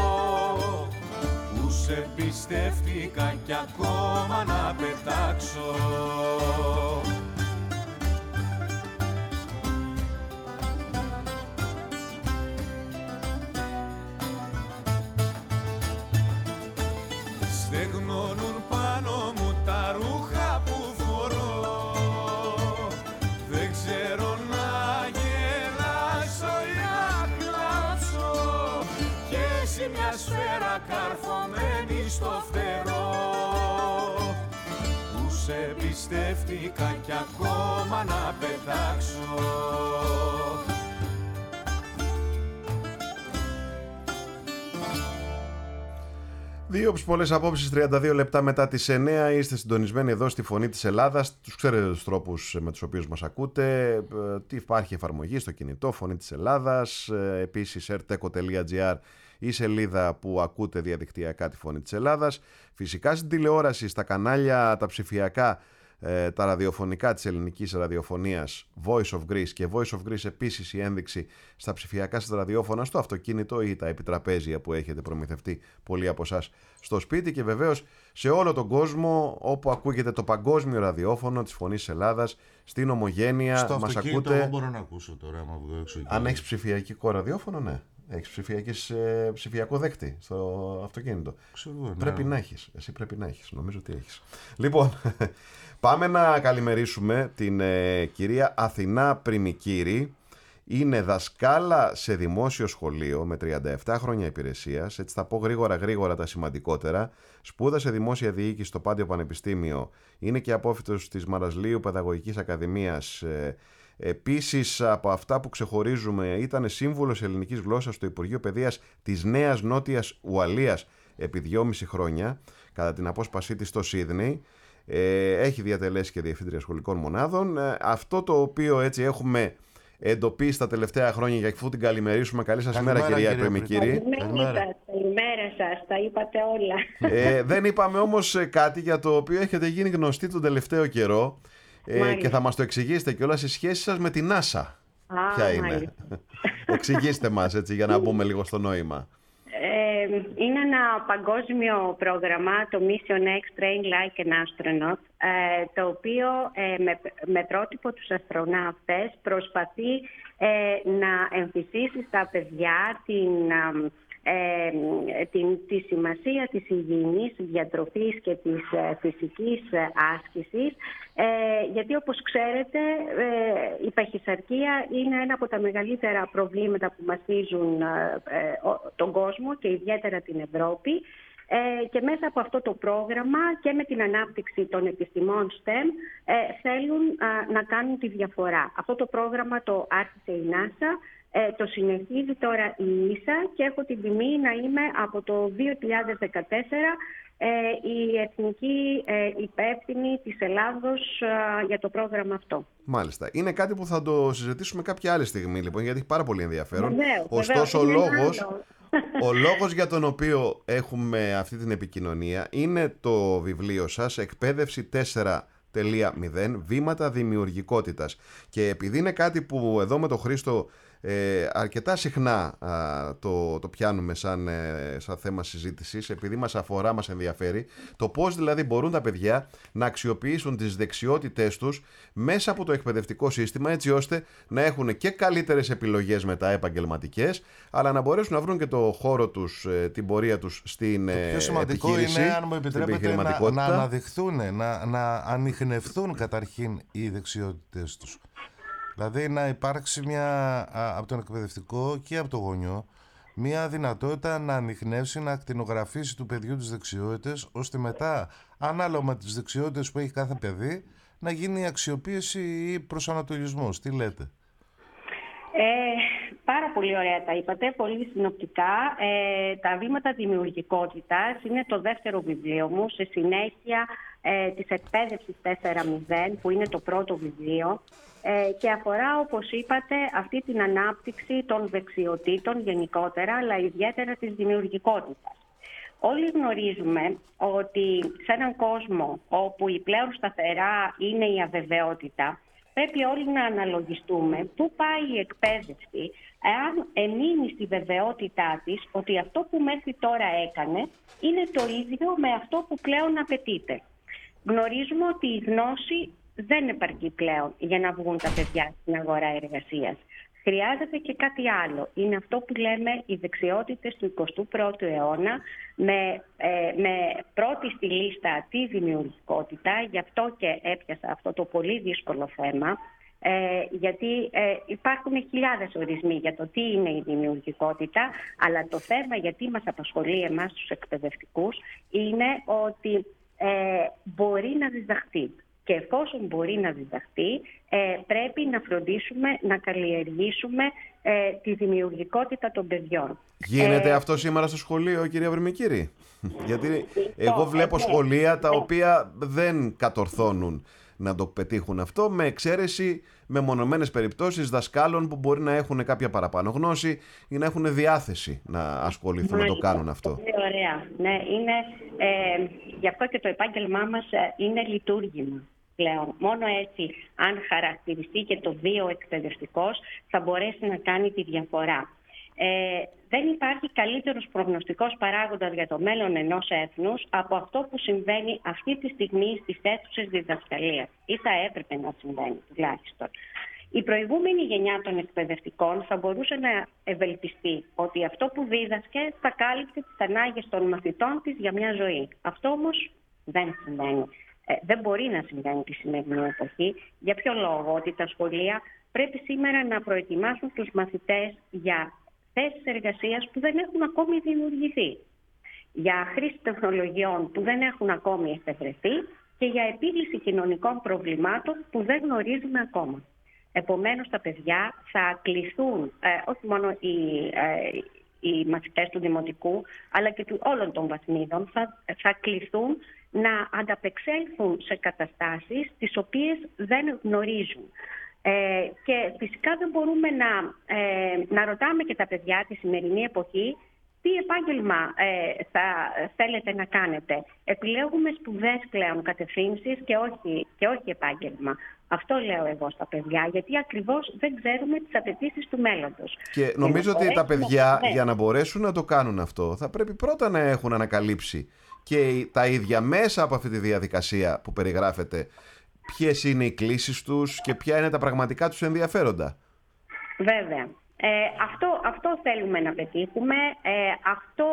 S3: που σε πιστεύτηκα κι ακόμα να πετάξω. Στεγνώνουν πάνω μου τα ρούχα που φορώ, δεν ξέρω να γελάσω ή να κλάψω, και εσύ μια σφαίρα καρφωμένη στο φτερό, που σε πιστεύτηκα κι ακόμα να πετάξω.
S1: Δύο πολλές απόψεις, τριάντα δύο λεπτά μετά τις εννέα. Είστε συντονισμένοι εδώ στη Φωνή της Ελλάδας. Τους ξέρετε τους τρόπους με τους οποίους μας ακούτε. Τι υπάρχει εφαρμογή στο κινητό, Φωνή της Ελλάδας. Επίσης ερτέκο τελεία τζι άρ, η σελίδα που ακούτε διαδικτυακά τη Φωνή της Ελλάδας. Φυσικά στην τηλεόραση, στα κανάλια τα ψηφιακά, τα ραδιοφωνικά της ελληνικής ραδιοφωνίας, Voice of Greece, και Voice of Greece επίσης η ένδειξη στα ψηφιακά σας ραδιόφωνα, στο αυτοκίνητο ή τα επιτραπέζια που έχετε προμηθευτεί πολλοί από εσάς στο σπίτι, και βεβαίως σε όλο τον κόσμο όπου ακούγεται το παγκόσμιο ραδιόφωνο της Φωνής της Ελλάδας, στην Ομογένεια.
S2: Στο
S1: μας
S2: αυτοκίνητο
S1: ακούτε.
S2: Εγώ μπορώ να ακούσω τώρα, άμα βγω έξω.
S1: Αν έχεις ψηφιακό ραδιόφωνο, ναι. Έχεις ε, ψηφιακό δέκτη στο αυτοκίνητο.
S2: Ξέρω, ναι.
S1: Πρέπει να έχεις. Εσύ πρέπει να έχεις. Νομίζω ότι έχεις. Λοιπόν, πάμε να καλημερίσουμε την ε, κυρία Αθηνά Πριμικύρη. Είναι δασκάλα σε δημόσιο σχολείο με τριάντα επτά χρόνια υπηρεσίας. Έτσι θα πω γρήγορα γρήγορα τα σημαντικότερα. Σπούδασε δημόσια διοίκηση στο Πάντιο Πανεπιστήμιο. Είναι και απόφοιτος της Μαρασλίου Παιδαγωγικής Ακαδημίας. Ε, Επίσης, από αυτά που ξεχωρίζουμε, ήταν σύμβουλος ελληνικής γλώσσας στο Υπουργείο Παιδείας της Νέας Νότιας Ουαλίας επί δυόμιση χρόνια, κατά την απόσπασή της στο Σίδνεϊ. Ε, έχει διατελέσει και διευθύντρια σχολικών μονάδων. Ε, αυτό το οποίο έτσι έχουμε εντοπίσει τα τελευταία χρόνια, για αφού την καλημερίσουμε. Καλή σας ημέρα, κυρία Πριμικύρη.
S4: Καλημέρα σας, τα είπατε όλα.
S1: Ε, δεν είπαμε όμως κάτι για το οποίο έχετε γίνει γνωστοί τον τελευταίο καιρό. Ε, και θα μας το εξηγήσετε κιόλας, η σχέση σας με την NASA.
S4: Α,
S1: ποια είναι? Εξηγήστε μας έτσι, για να μπούμε λίγο στο νόημα.
S4: Ε, είναι ένα παγκόσμιο πρόγραμμα, το Mission X Train Like an Astronaut, ε, το οποίο ε, με, με πρότυπο τους αστροναύτες προσπαθεί ε, να εμφυσίσει στα παιδιά την... Ε, την, τη σημασία της υγιεινής διατροφής και της ε, φυσικής ε, άσκησης, ε, γιατί όπως ξέρετε ε, η παχυσαρκία είναι ένα από τα μεγαλύτερα προβλήματα που μαστίζουν ε, ε, τον κόσμο και ιδιαίτερα την Ευρώπη, ε, και μέσα από αυτό το πρόγραμμα και με την ανάπτυξη των επιστημών STEM ε, θέλουν ε, να κάνουν τη διαφορά. Αυτό το πρόγραμμα το άρχισε η NASA. Ε, το συνεχίζει τώρα η ίσα και έχω την τιμή να είμαι από το δύο χιλιάδες δεκατέσσερα ε, η εθνική ε, υπεύθυνη της Ελλάδος ε, για το πρόγραμμα αυτό.
S1: Μάλιστα. Είναι κάτι που θα το συζητήσουμε κάποια άλλη στιγμή, λοιπόν, γιατί έχει πάρα πολύ ενδιαφέρον.
S4: Βεβαίως,
S1: Ωστόσο,
S4: βεβαίως,
S1: ο λόγος, ο λόγος για τον οποίο έχουμε αυτή την επικοινωνία είναι το βιβλίο σας, Εκπαίδευση τέσσερα τελεία μηδέν, βήματα δημιουργικότητας. Και επειδή είναι κάτι που εδώ με τον Χρήστο Ε, αρκετά συχνά α, το, το πιάνουμε σαν, ε, σαν θέμα συζήτησης, επειδή μας αφορά, μας ενδιαφέρει, το πώς δηλαδή μπορούν τα παιδιά να αξιοποιήσουν τις δεξιότητές τους μέσα από το εκπαιδευτικό σύστημα, έτσι ώστε να έχουν και καλύτερες επιλογές μετά επαγγελματικές, αλλά να μπορέσουν να βρουν και το χώρο τους, ε, την πορεία τους στην επιχείρηση. Το πιο σημαντικό
S2: είναι, αν μου επιτρέπετε, να, να αναδειχθούν, να, να ανιχνευθούν καταρχήν οι δεξιότητες τους. Δηλαδή να υπάρξει μια, από τον εκπαιδευτικό και από το γονιό, μια δυνατότητα να ανιχνεύσει, να ακτινογραφήσει του παιδιού τις δεξιότητες, ώστε μετά, ανάλογα με τις δεξιότητες που έχει κάθε παιδί, να γίνει αξιοποίηση ή προσανατολισμός. Τι λέτε?
S4: Ε, πάρα πολύ ωραία τα είπατε, πολύ συνοπτικά. Ε, τα βήματα δημιουργικότητας είναι το δεύτερο βιβλίο μου, σε συνέχεια ε, της εκπαίδευσης τέσσερα μηδέν, που είναι το πρώτο βιβλίο, ε, και αφορά, όπως είπατε, αυτή την ανάπτυξη των δεξιοτήτων γενικότερα, αλλά ιδιαίτερα της δημιουργικότητας. Όλοι γνωρίζουμε ότι σε έναν κόσμο όπου η πλέον σταθερά είναι η αβεβαιότητα, πρέπει όλοι να αναλογιστούμε πού πάει η εκπαίδευση εάν εμείνει στη βεβαιότητά της ότι αυτό που μέχρι τώρα έκανε είναι το ίδιο με αυτό που πλέον απαιτείται. Γνωρίζουμε ότι η γνώση δεν επαρκεί πλέον για να βγουν τα παιδιά στην αγορά εργασίας. Χρειάζεται και κάτι άλλο. Είναι αυτό που λέμε οι δεξιότητες του εικοστού πρώτου αιώνα, με, ε, με πρώτη στη λίστα τη δημιουργικότητα. Γι' αυτό και έπιασα αυτό το πολύ δύσκολο θέμα, ε, γιατί ε, υπάρχουν χιλιάδες ορισμοί για το τι είναι η δημιουργικότητα, αλλά το θέμα γιατί μας απασχολεί εμάς τους εκπαιδευτικούς είναι ότι ε, μπορεί να διδαχθεί. Και εφόσον μπορεί να διδαχθεί, ε, πρέπει να φροντίσουμε να καλλιεργήσουμε ε, τη δημιουργικότητα των παιδιών.
S1: Γίνεται ε, αυτό σήμερα στο σχολείο, κυρία Βρυμικύρη? Γιατί εγώ βλέπω σχολεία τα οποία δεν κατορθώνουν να το πετύχουν αυτό, με εξαίρεση μεμονωμένες περιπτώσεις δασκάλων που μπορεί να έχουν κάποια παραπάνω γνώση ή να έχουν διάθεση να ασχοληθούν, να το κάνουν αυτό.
S4: Πολύ ωραία. Ναι, είναι, ε, γι' αυτό και το επάγγελμά μας είναι λειτουργήμα πλέον. Μόνο έτσι, αν χαρακτηριστεί και το βίο εκπαιδευτικός, θα μπορέσει να κάνει τη διαφορά. Ε, δεν υπάρχει καλύτερος προγνωστικός παράγοντας για το μέλλον ενός έθνους από αυτό που συμβαίνει αυτή τη στιγμή στις αίθουσες διδασκαλίας. Ή θα έπρεπε να συμβαίνει τουλάχιστον. Η προηγούμενη γενιά των εκπαιδευτικών θα μπορούσε να ευελπιστεί ότι αυτό που δίδασκε θα κάλυπτε τις ανάγκες των μαθητών της για μια ζωή. Αυτό όμως δεν συμβαίνει. Ε, δεν μπορεί να συμβαίνει τη σημερινή εποχή. Για ποιο λόγο? Ότι τα σχολεία πρέπει σήμερα να προετοιμάσουν τους μαθητές για θέσεις εργασίας που δεν έχουν ακόμη δημιουργηθεί, για χρήση τεχνολογιών που δεν έχουν ακόμη εφευρεθεί και για επίλυση κοινωνικών προβλημάτων που δεν γνωρίζουμε ακόμα. Επομένως, τα παιδιά θα κληθούν, ε, όχι μόνο οι, ε, οι μαθητές του δημοτικού, αλλά και του όλων των βαθμίδων, θα, θα κληθούν να ανταπεξέλθουν σε καταστάσεις τις οποίες δεν γνωρίζουν. Ε, και φυσικά δεν μπορούμε να, ε, να ρωτάμε και τα παιδιά τη σημερινή εποχή τι επάγγελμα ε, θα θέλετε να κάνετε. Επιλέγουμε σπουδές πλέον, κατευθύνσεις και όχι, και όχι επάγγελμα. Αυτό λέω εγώ στα παιδιά, γιατί ακριβώς δεν ξέρουμε τις απαιτήσεις του μέλλοντος.
S1: Και νομίζω ότι τα παιδιά, ναι, για να μπορέσουν να το κάνουν αυτό, θα πρέπει πρώτα να έχουν ανακαλύψει και τα ίδια μέσα από αυτή τη διαδικασία που περιγράφεται ποιες είναι οι κλήσεις τους και ποια είναι τα πραγματικά τους ενδιαφέροντα.
S4: Βέβαια. Ε, αυτό, αυτό θέλουμε να πετύχουμε. Ε, αυτό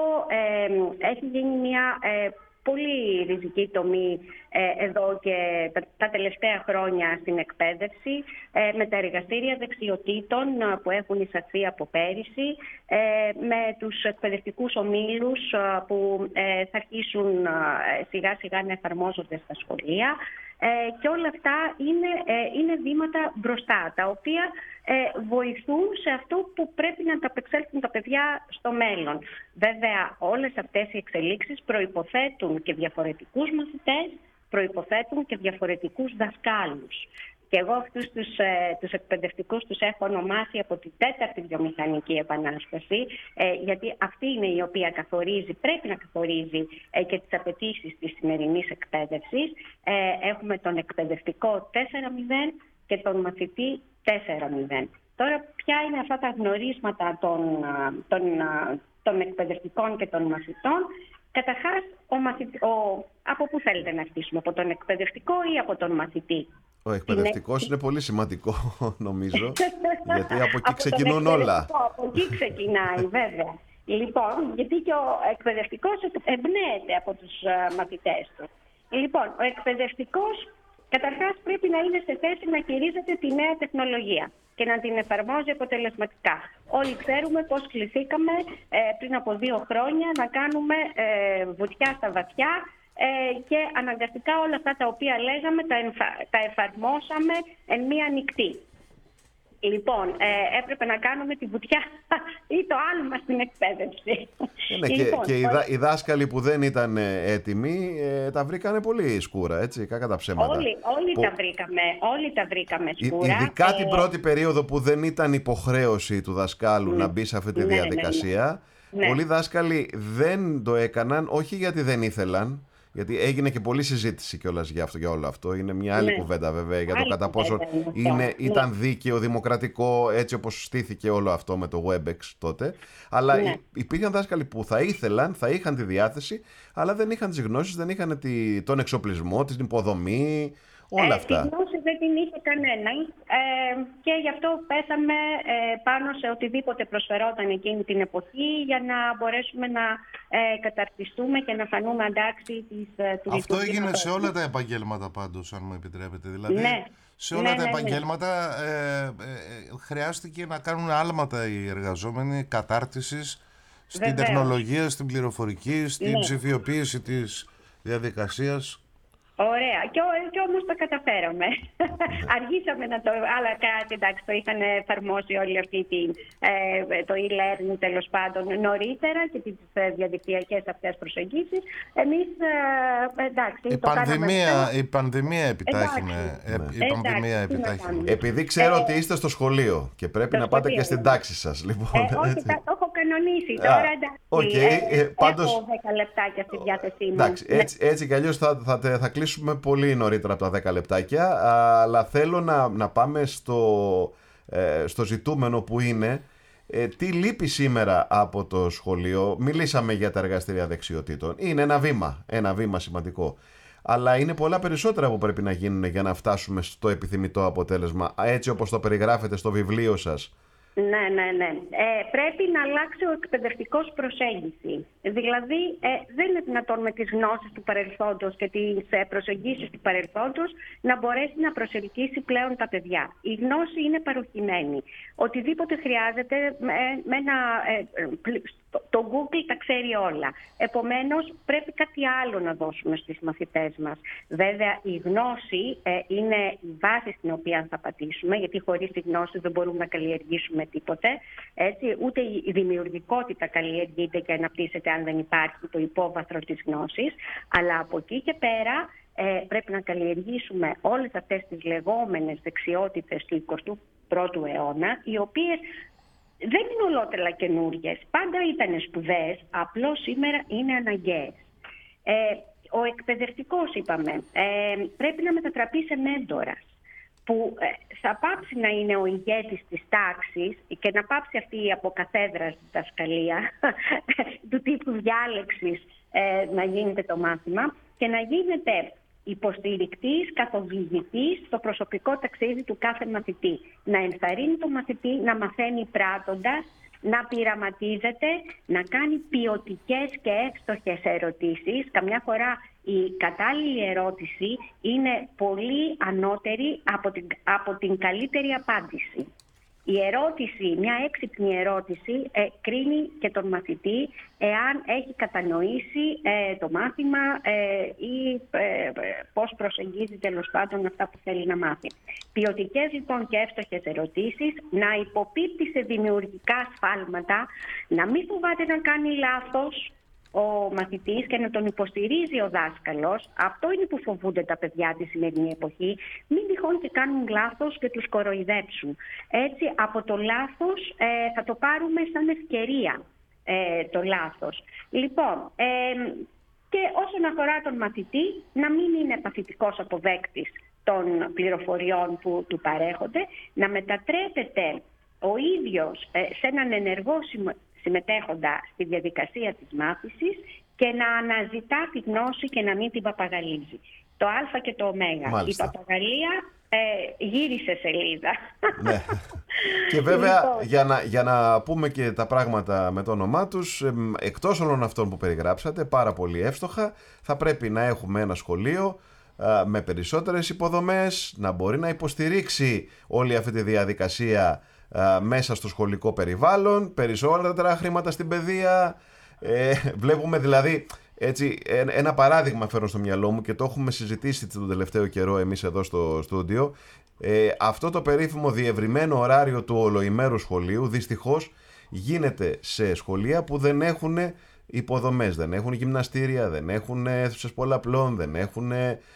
S4: ε, έχει γίνει μια ε, πολύ ριζική τομή ε, εδώ και τα, τα τελευταία χρόνια στην εκπαίδευση, ε, με τα εργαστήρια δεξιοτήτων που έχουν εισαχθεί από πέρυσι, ε, με τους εκπαιδευτικούς ομίλους που ε, θα αρχίσουν ε, σιγά σιγά να εφαρμόζονται στα σχολεία. Ε, και όλα αυτά είναι, ε, είναι βήματα μπροστά, τα οποία ε, βοηθούν σε αυτό που πρέπει να ανταπεξέλθουν τα παιδιά στο μέλλον. Βέβαια, όλες αυτές οι εξελίξεις προϋποθέτουν και διαφορετικούς μαθητές, προϋποθέτουν και διαφορετικούς δασκάλους. Και εγώ αυτούς τους, ε, τους εκπαιδευτικούς τους έχω ονομάσει από την τέταρτη βιομηχανική επανάσταση, ε, γιατί αυτή είναι η οποία καθορίζει, πρέπει να καθορίζει ε, και τις απαιτήσεις της σημερινής εκπαίδευσης. Ε, έχουμε τον εκπαιδευτικό τέσσερα μηδέν και τον μαθητή τέσσερα μηδέν. Τώρα, ποια είναι αυτά τα γνωρίσματα των, των, των εκπαιδευτικών και των μαθητών? Καταρχάς, ο μαθητη... ο... από πού θέλετε να αρχίσουμε, από τον εκπαιδευτικό ή από τον μαθητή?
S1: Ο εκπαιδευτικός είναι... είναι πολύ σημαντικό, νομίζω, γιατί από εκεί
S4: από
S1: ξεκινούν όλα.
S4: Από εκεί ξεκινάει, βέβαια. Λοιπόν, γιατί και ο εκπαιδευτικός εμπνέεται από τους uh, μαθητές του. Λοιπόν, ο εκπαιδευτικός καταρχάς πρέπει να είναι σε θέση να χειρίζεται τη νέα τεχνολογία και να την εφαρμόζει αποτελεσματικά. Όλοι ξέρουμε πώς κληθήκαμε ε, πριν από δύο χρόνια να κάνουμε ε, βουτιά στα βαθιά, Ε, και αναγκαστικά όλα αυτά τα οποία λέγαμε τα, εμφα... τα εφαρμόσαμε εν μία νυχτή. Λοιπόν, ε, έπρεπε να κάνουμε τη βουτιά ή το άλμα στην εκπαίδευση.
S1: Ναι, λοιπόν, και, και οι, δά, οι δάσκαλοι που δεν ήταν έτοιμοι ε, τα βρήκανε πολύ σκούρα, έτσι, κακά τα ψέματα.
S4: Όλοι, όλοι, που... τα, βρήκαμε, όλοι τα βρήκαμε σκούρα.
S1: Ειδικά ε... την πρώτη περίοδο που δεν ήταν υποχρέωση του δασκάλου ναι. να μπει σε αυτή τη ναι, διαδικασία. Ναι, ναι. Ναι. Πολλοί δάσκαλοι δεν το έκαναν, όχι γιατί δεν ήθελαν, Γιατί έγινε και πολλή συζήτηση κιόλας για, αυτό, για όλο αυτό. Είναι μια άλλη ναι. κουβέντα βέβαια για το κατά πόσο είναι, ναι. ήταν δίκαιο, δημοκρατικό, έτσι όπως στήθηκε όλο αυτό με το WebEx τότε. Αλλά ναι. υπήρχαν δάσκαλοι που θα ήθελαν, θα είχαν τη διάθεση, αλλά δεν είχαν τις γνώσεις, δεν είχαν τη, τον εξοπλισμό, την υποδομή, όλα αυτά.
S4: Ε, τη γνώση δεν την είχε κανέναν ε, και γι' αυτό πέσαμε ε, πάνω σε οτιδήποτε προσφερόταν εκείνη την εποχή για να μπορέσουμε να ε, καταρτιστούμε και να φανούμε αντάξει της του
S2: Αυτό έγινε σε όλα τα επαγγέλματα πάντως, αν μου επιτρέπετε. Δηλαδή, ναι. σε όλα ναι, τα ναι, επαγγέλματα ναι. Ε, ε, χρειάστηκε να κάνουν άλματα οι εργαζόμενοι κατάρτισης στην Βεβαίως. τεχνολογία, στην πληροφορική, στην ναι. ψηφιοποίηση της διαδικασίας.
S4: Ωραία. Και, και όμως τα καταφέραμε. Αργήσαμε να το... Αλλά κάτι, εντάξει, το είχαν εφαρμόσει όλη αυτή την, ε, το e-learning τέλος πάντων νωρίτερα και τις ε, διαδικτυακές αυτές προσεγγίσεις. Εμείς, ε, εντάξει,
S2: η
S4: το
S2: πανδημία,
S4: κάναμε...
S2: Η πανδημία επιτάχυνε. Ε, η πανδημία
S4: εντάξει,
S2: επιτάχυνε.
S1: Επειδή ξέρω ε, ότι είστε στο σχολείο και πρέπει να πάτε και στην τάξη σας. Λοιπόν,
S4: ε, όχι, θα, το έχω κανονίσει τώρα, εντάξει.
S1: Okay, ε, πάντως...
S4: Έχω δέκα λεπτάκια στη διάθεσή μου.
S1: Εντάξει, έτσι, έτσι κι αλλιώς θα, θα, θα, θα κλείσουμε πολύ νωρίτερα από τα δέκα λεπτάκια, αλλά θέλω να, να πάμε στο, ε, στο ζητούμενο που είναι ε, τι λείπει σήμερα από το σχολείο. Μιλήσαμε για τα εργαστήρια δεξιοτήτων. Είναι ένα βήμα, ένα βήμα σημαντικό. Αλλά είναι πολλά περισσότερα που πρέπει να γίνουν για να φτάσουμε στο επιθυμητό αποτέλεσμα, έτσι όπως το περιγράφετε στο βιβλίο σας.
S4: Ναι, ναι, ναι. Ε, πρέπει να αλλάξει ο εκπαιδευτικός προσέγγιση. Δηλαδή, ε, δεν είναι δυνατόν με τις γνώσεις του παρελθόντος και τις ε, προσεγγίσεις του παρελθόντος να μπορέσει να προσελκύσει πλέον τα παιδιά. Η γνώση είναι παροχημένη. Οτιδήποτε χρειάζεται με, με ένα... Ε, το Google τα ξέρει όλα. Επομένως, πρέπει κάτι άλλο να δώσουμε στις μαθητές μας. Βέβαια, η γνώση ε, είναι η βάση στην οποία θα πατήσουμε, γιατί χωρίς τη γνώση δεν μπορούμε να καλλιεργήσουμε τίποτε. Έτσι, ούτε η δημιουργικότητα καλλιεργείται και αναπτύσσεται αν δεν υπάρχει το υπόβαθρο της γνώσης. Αλλά από εκεί και πέρα ε, πρέπει να καλλιεργήσουμε όλες αυτές τις λεγόμενες δεξιότητες του εικοστού πρώτου αιώνα, οι οποίες δεν είναι ολότελα καινούριες. Πάντα ήταν σπουδαίες, απλώς σήμερα είναι αναγκαίες. Ε, ο εκπαιδευτικός, είπαμε, ε, πρέπει να μετατραπεί σε μέντορας, που ε, θα πάψει να είναι ο ηγέτης της τάξης και να πάψει αυτή η αποκαθέδρα διδασκαλία του τύπου διάλεξης ε, να γίνεται το μάθημα και να γίνεται υποστηρικτής, καθοδηγητής στο προσωπικό ταξίδι του κάθε μαθητή. Να ενθαρρύνει τον μαθητή να μαθαίνει πράττοντας, να πειραματίζεται, να κάνει ποιοτικές και εύστοχες ερωτήσεις. Καμιά φορά η κατάλληλη ερώτηση είναι πολύ ανώτερη από την, από την καλύτερη απάντηση. Η ερώτηση, μια έξυπνη ερώτηση, ε, κρίνει και τον μαθητή εάν έχει κατανοήσει ε, το μάθημα ε, ή ε, πώς προσεγγίζει τέλος πάντων αυτά που θέλει να μάθει. Ποιοτικές λοιπόν και εύστοχες ερωτήσεις, να υποπίπτει σε δημιουργικά σφάλματα, να μην φοβάται να κάνει λάθος ο μαθητής και να τον υποστηρίζει ο δάσκαλος. Αυτό είναι που φοβούνται τα παιδιά τη σημερινή εποχή. Μην τυχόν και κάνουν λάθος και τους κοροϊδέψουν. Έτσι, από το λάθος ε, θα το πάρουμε σαν ευκαιρία ε, το λάθος. Λοιπόν, ε, και όσον αφορά τον μαθητή, να μην είναι παθητικός αποδέκτης των πληροφοριών που του παρέχονται, να μετατρέπεται ο ίδιος ε, σε έναν ενεργό συμμετέχοντα στη διαδικασία της μάθησης και να αναζητά τη γνώση και να μην την παπαγαλίζει. Το α και το ω. Μάλιστα. Η παπαγαλία ε, γύρισε σελίδα. Ναι.
S1: Και βέβαια, λοιπόν, για, να, για να πούμε και τα πράγματα με το όνομά τους, εκτός όλων αυτών που περιγράψατε, πάρα πολύ εύστοχα, θα πρέπει να έχουμε ένα σχολείο α, με περισσότερες υποδομές, να μπορεί να υποστηρίξει όλη αυτή τη διαδικασία μέσα στο σχολικό περιβάλλον, περισσότερα χρήματα στην παιδεία. Ε, βλέπουμε δηλαδή, έτσι, ένα παράδειγμα φέρω στο μυαλό μου και το έχουμε συζητήσει τον τελευταίο καιρό εμείς εδώ στο στούντιο. Ε, αυτό το περίφημο διευρυμένο ωράριο του ολοημέρου σχολείου δυστυχώς γίνεται σε σχολεία που δεν έχουν υποδομές, δεν έχουν γυμναστήρια, δεν έχουν αίθουσες πολλαπλών, δεν έχουν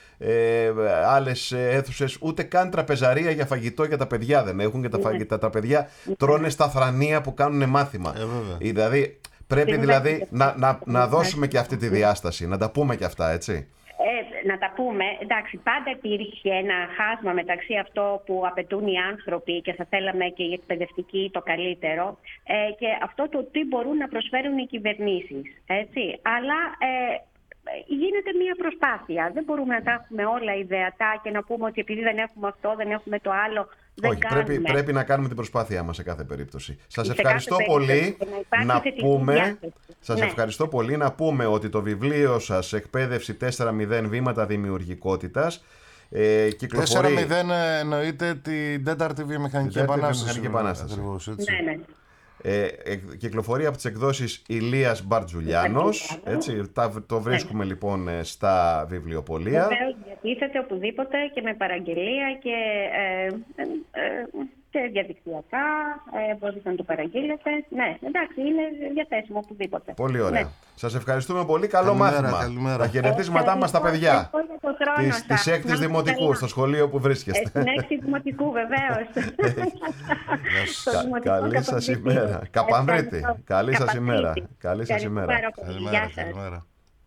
S1: ε, άλλες αίθουσες, ούτε καν τραπεζαρία για φαγητό για τα παιδιά δεν έχουν και τα, φαγητά, τα παιδιά τρώνε στα θρανία που κάνουν μάθημα. Ε, δηλαδή Πρέπει δηλαδή να, να, να δώσουμε και αυτή τη διάσταση, να τα πούμε και αυτά, έτσι.
S4: Ε, να τα πούμε, εντάξει, πάντα υπήρχε ένα χάσμα μεταξύ αυτό που απαιτούν οι άνθρωποι και θα θέλαμε και οι εκπαιδευτικοί το καλύτερο ε, και αυτό το τι μπορούν να προσφέρουν οι κυβερνήσεις, έτσι. Αλλά ε, γίνεται μια προσπάθεια. Δεν μπορούμε να τα έχουμε όλα ιδεατά και να πούμε ότι επειδή δεν έχουμε αυτό, δεν έχουμε το άλλο, δεν
S1: Όχι,
S4: κάνουμε.
S1: Πρέπει, πρέπει να κάνουμε την προσπάθειά μας σε κάθε περίπτωση. Σας
S4: σε
S1: ευχαριστώ
S4: κάθε
S1: πολύ
S4: να,
S1: να πούμε, σας
S4: ναι.
S1: ευχαριστώ πολύ να πούμε ότι το βιβλίο σας «Εκπαίδευση τέσσερα μηδέν Βήματα Δημιουργικότητας» ε, κυκλοφορεί...
S2: τέσσερα μηδέν εννοείται την τέταρτη βιομηχανική επανάσταση.
S4: Ναι, ναι.
S1: Ε, ε, κυκλοφορεί από τις εκδόσεις Ηλίας Μπαρτζουλιάνος, έτσι, τα, το βρίσκουμε ναι. λοιπόν στα βιβλιοπωλεία.
S4: Βεβαίως διατίθεται οπουδήποτε και με παραγγελία και, ε, ε, ε, και διαδικτυακά, ε, μπορείτε να το παραγγείλετε. Ναι, εντάξει, είναι διαθέσιμο οπουδήποτε.
S1: Πολύ ωραία. Ναι. Σας ευχαριστούμε πολύ, καλό
S2: καλημέρα,
S1: μάθημα.
S2: Καλημέρα.
S1: Τα χαιρετίσματά μας στα παιδιά της, της έκτης Δημοτικού, στο σχολείο που βρίσκεστε.
S4: Στην έκτη Δημοτικού, βεβαίως.
S1: Καλή σας ημέρα. Καπανδρίτη, καλή σας ημέρα. Καλή σας ημέρα.
S2: Καλημέρα.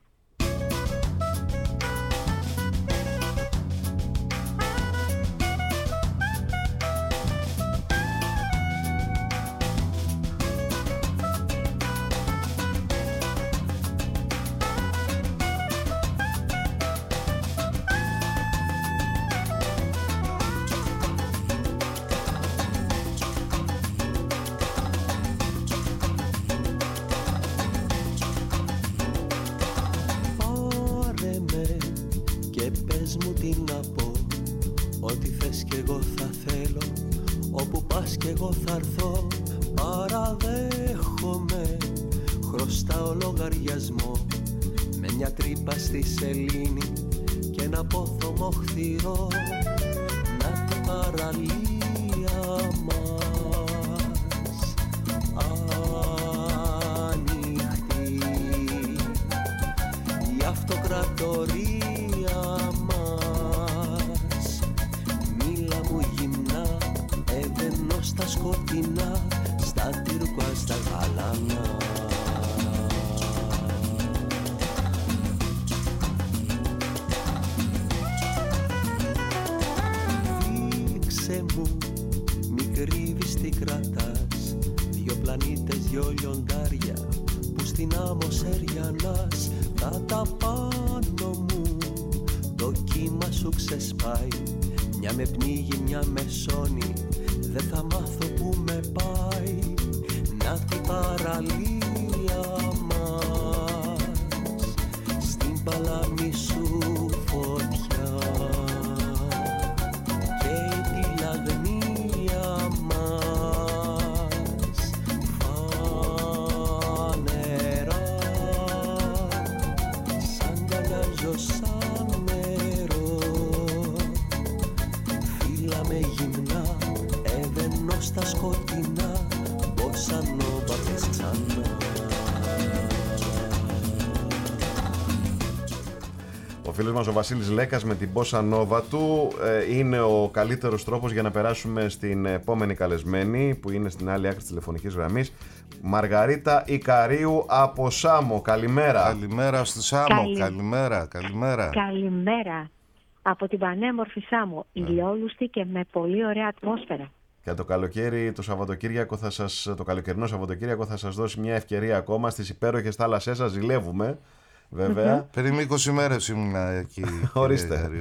S1: Ο φίλος μας ο Βασίλης Λέκας με την Bossa Nova του ε, είναι ο καλύτερος τρόπος για να περάσουμε στην επόμενη καλεσμένη που είναι στην άλλη άκρη της τηλεφωνικής γραμμής, Μαργαρίτα Ικαρίου από Σάμο. Καλημέρα.
S2: Καλημέρα στη Σάμο. Καλη... Καλημέρα. Καλημέρα.
S5: Καλημέρα. Από την πανέμορφη Σάμο. Yeah. Ηλιόλουστη και με πολύ ωραία ατμόσφαιρα.
S1: Και το καλοκαίρι, το Σαββατοκύριακο θα σας, το καλοκαιρινό Σαββατοκύριακο θα σας δώσει μια ευκαιρία ακόμα στις υπέροχες θάλασσές σας. Ζηλεύουμε. Βέβαια.
S2: Mm-hmm. Περί είκοσι μέρες ήμουνα εκεί.
S1: Ορίστε.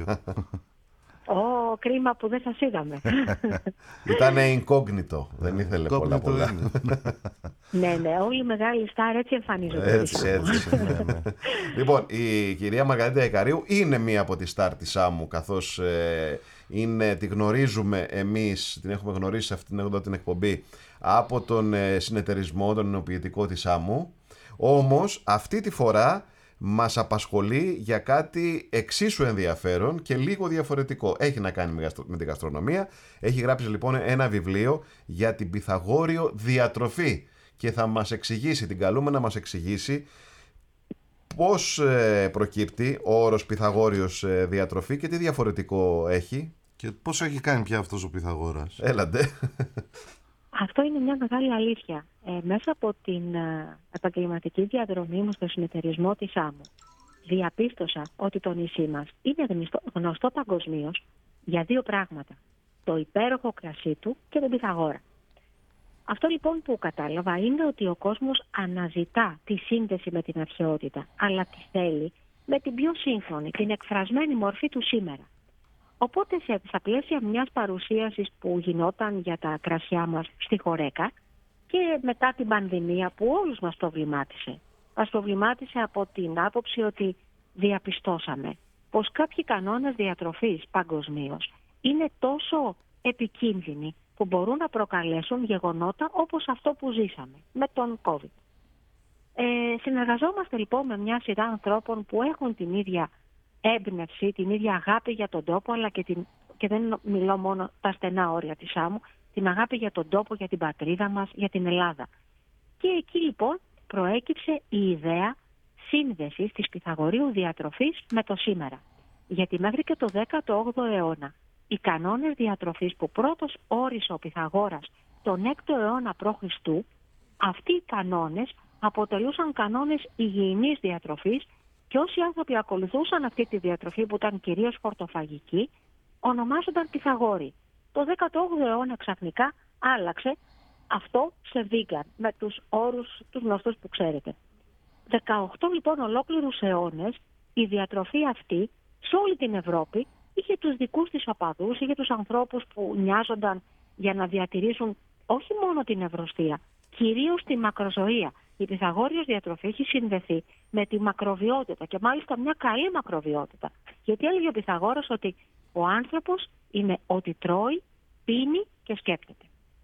S5: Ω, κρίμα που δεν σας είδαμε.
S1: Ήτανε incognito. Δεν ήθελε πολλά πολλά.
S5: Ναι, ναι, όλοι οι μεγάλοι στάρ έτσι εμφανίζονται.
S1: Έτσι, έτσι. Ναι, ναι. Λοιπόν, η κυρία Μαργαρίτα Ικαρίου είναι μία από τις στάρ της Σάμου, καθώς ε, είναι, τη γνωρίζουμε εμείς, την έχουμε γνωρίσει σε αυτήν εδώ την εκπομπή από τον ε, συνεταιρισμό, τον ενοποιητικό της Σάμου. Όμως, αυτή τη φορά μας απασχολεί για κάτι εξίσου ενδιαφέρον και λίγο διαφορετικό. Έχει να κάνει με τη γαστρονομία. Έχει γράψει λοιπόν ένα βιβλίο για την Πυθαγόριο διατροφή και θα μας εξηγήσει, την καλούμε να μας εξηγήσει πώς προκύπτει ο όρος Πυθαγόριος διατροφή και τι διαφορετικό έχει.
S2: Και πώς έχει κάνει πια αυτός ο Πυθαγόρας.
S1: Έλαντε.
S5: Αυτό είναι μια μεγάλη αλήθεια. Ε, μέσα από την ε, επαγγελματική διαδρομή μου στο συνεταιρισμό της άμμο, διαπίστωσα ότι το νησί μας είναι γνωστό, γνωστό παγκοσμίως για δύο πράγματα. Το υπέροχο κρασί του και τον Πυθαγόρα. Αυτό λοιπόν που κατάλαβα είναι ότι ο κόσμος αναζητά τη σύνδεση με την αρχαιότητα, αλλά τη θέλει με την πιο σύγχρονη, την εκφρασμένη μορφή του σήμερα. Οπότε σε, στα πλαίσια μιας παρουσίασης που γινόταν για τα κρασιά μας στη Χορέκα και μετά την πανδημία που όλους μας προβλημάτισε, μας προβλημάτισε από την άποψη ότι διαπιστώσαμε πως κάποιοι κανόνες διατροφής παγκοσμίως είναι τόσο επικίνδυνοι που μπορούν να προκαλέσουν γεγονότα όπως αυτό που ζήσαμε με τον COVID. Ε, συνεργαζόμαστε λοιπόν με μια σειρά ανθρώπων που έχουν την ίδια έμπνευση, την ίδια αγάπη για τον τόπο, αλλά και, την, και δεν μιλώ μόνο τα στενά όρια της άμμου, την αγάπη για τον τόπο, για την πατρίδα μας, για την Ελλάδα. Και εκεί λοιπόν προέκυψε η ιδέα σύνδεσης της Πυθαγορείου διατροφής με το σήμερα. Γιατί μέχρι και το δέκατο όγδοο αιώνα οι κανόνες διατροφής που πρώτος όρισε ο Πυθαγόρας τον έκτο αιώνα π.Χ., αυτοί οι κανόνες αποτελούσαν κανόνες υγιεινής διατροφής και όσοι άνθρωποι ακολουθούσαν αυτή τη διατροφή που ήταν κυρίως χορτοφαγική ονομάζονταν Πυθαγόροι. Το δέκατο όγδοο αιώνα ξαφνικά άλλαξε αυτό σε vegan με τους όρους τους γνωστούς που ξέρετε. δεκαοκτώ λοιπόν ολόκληρους αιώνες η διατροφή αυτή σε όλη την Ευρώπη είχε τους δικούς της οπαδούς, είχε τους ανθρώπους που νοιάζονταν για να διατηρήσουν όχι μόνο την ευρωστία, κυρίως τη μακροζωία. Η Πυθαγόριος διατροφή έχει συνδεθεί με τη μακροβιότητα και μάλιστα μια καλή μακροβιότητα. Γιατί έλεγε ο Πυθαγόρας ότι ο άνθρωπος είναι ότι τρώει, πίνει και σκέπτεται.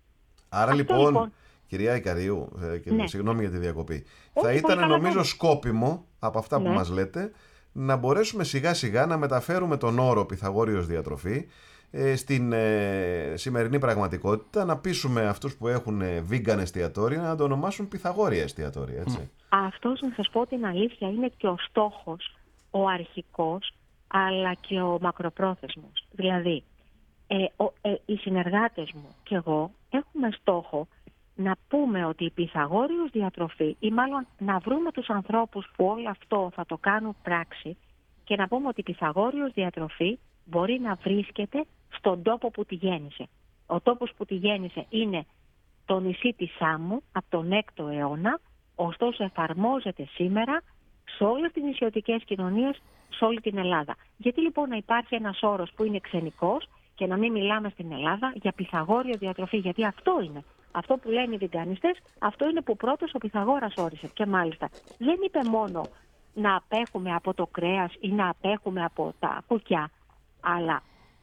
S1: Άρα λοιπόν, λοιπόν, κυρία Ικαρίου, και ναι. συγγνώμη για τη διακοπή, όχι, θα ήταν νομίζω σκόπιμο από αυτά που ναι. μας λέτε να μπορέσουμε σιγά σιγά να μεταφέρουμε τον όρο Πυθαγόριος διατροφή ε, στην ε, σημερινή πραγματικότητα, να πείσουμε αυτούς που έχουν vegan εστιατόρια να το ονομάσουν Πυθαγόρια εστιατόρια, έτσι.
S5: Αυτός, να σας πω την αλήθεια, είναι και ο στόχος, ο αρχικός, αλλά και ο μακροπρόθεσμος. Δηλαδή, ε, ο, ε, οι συνεργάτες μου και εγώ έχουμε στόχο να πούμε ότι η Πυθαγόριος διατροφή, ή μάλλον να βρούμε τους ανθρώπους που όλο αυτό θα το κάνουν πράξη και να πούμε ότι η Πυθαγόριος διατροφή μπορεί να βρίσκεται στον τόπο που τη γέννησε. Ο τόπος που τη γέννησε είναι το νησί της Σάμμου από τον έκτο αιώνα, ωστόσο εφαρμόζεται σήμερα σε όλες τις νησιωτικές κοινωνίες, σε όλη την Ελλάδα. Γιατί λοιπόν να υπάρχει ένας όρος που είναι ξενικός και να μην μιλάμε στην Ελλάδα για Πυθαγόριο διατροφή, γιατί αυτό είναι. Αυτό που λένε οι βιγκανιστές, αυτό είναι που πρώτος ο Πυθαγόρας όρισε. Και μάλιστα δεν είπε μόνο να απέχουμε από το κρέας ή να απέχουμε από τα κουκιά, αλλά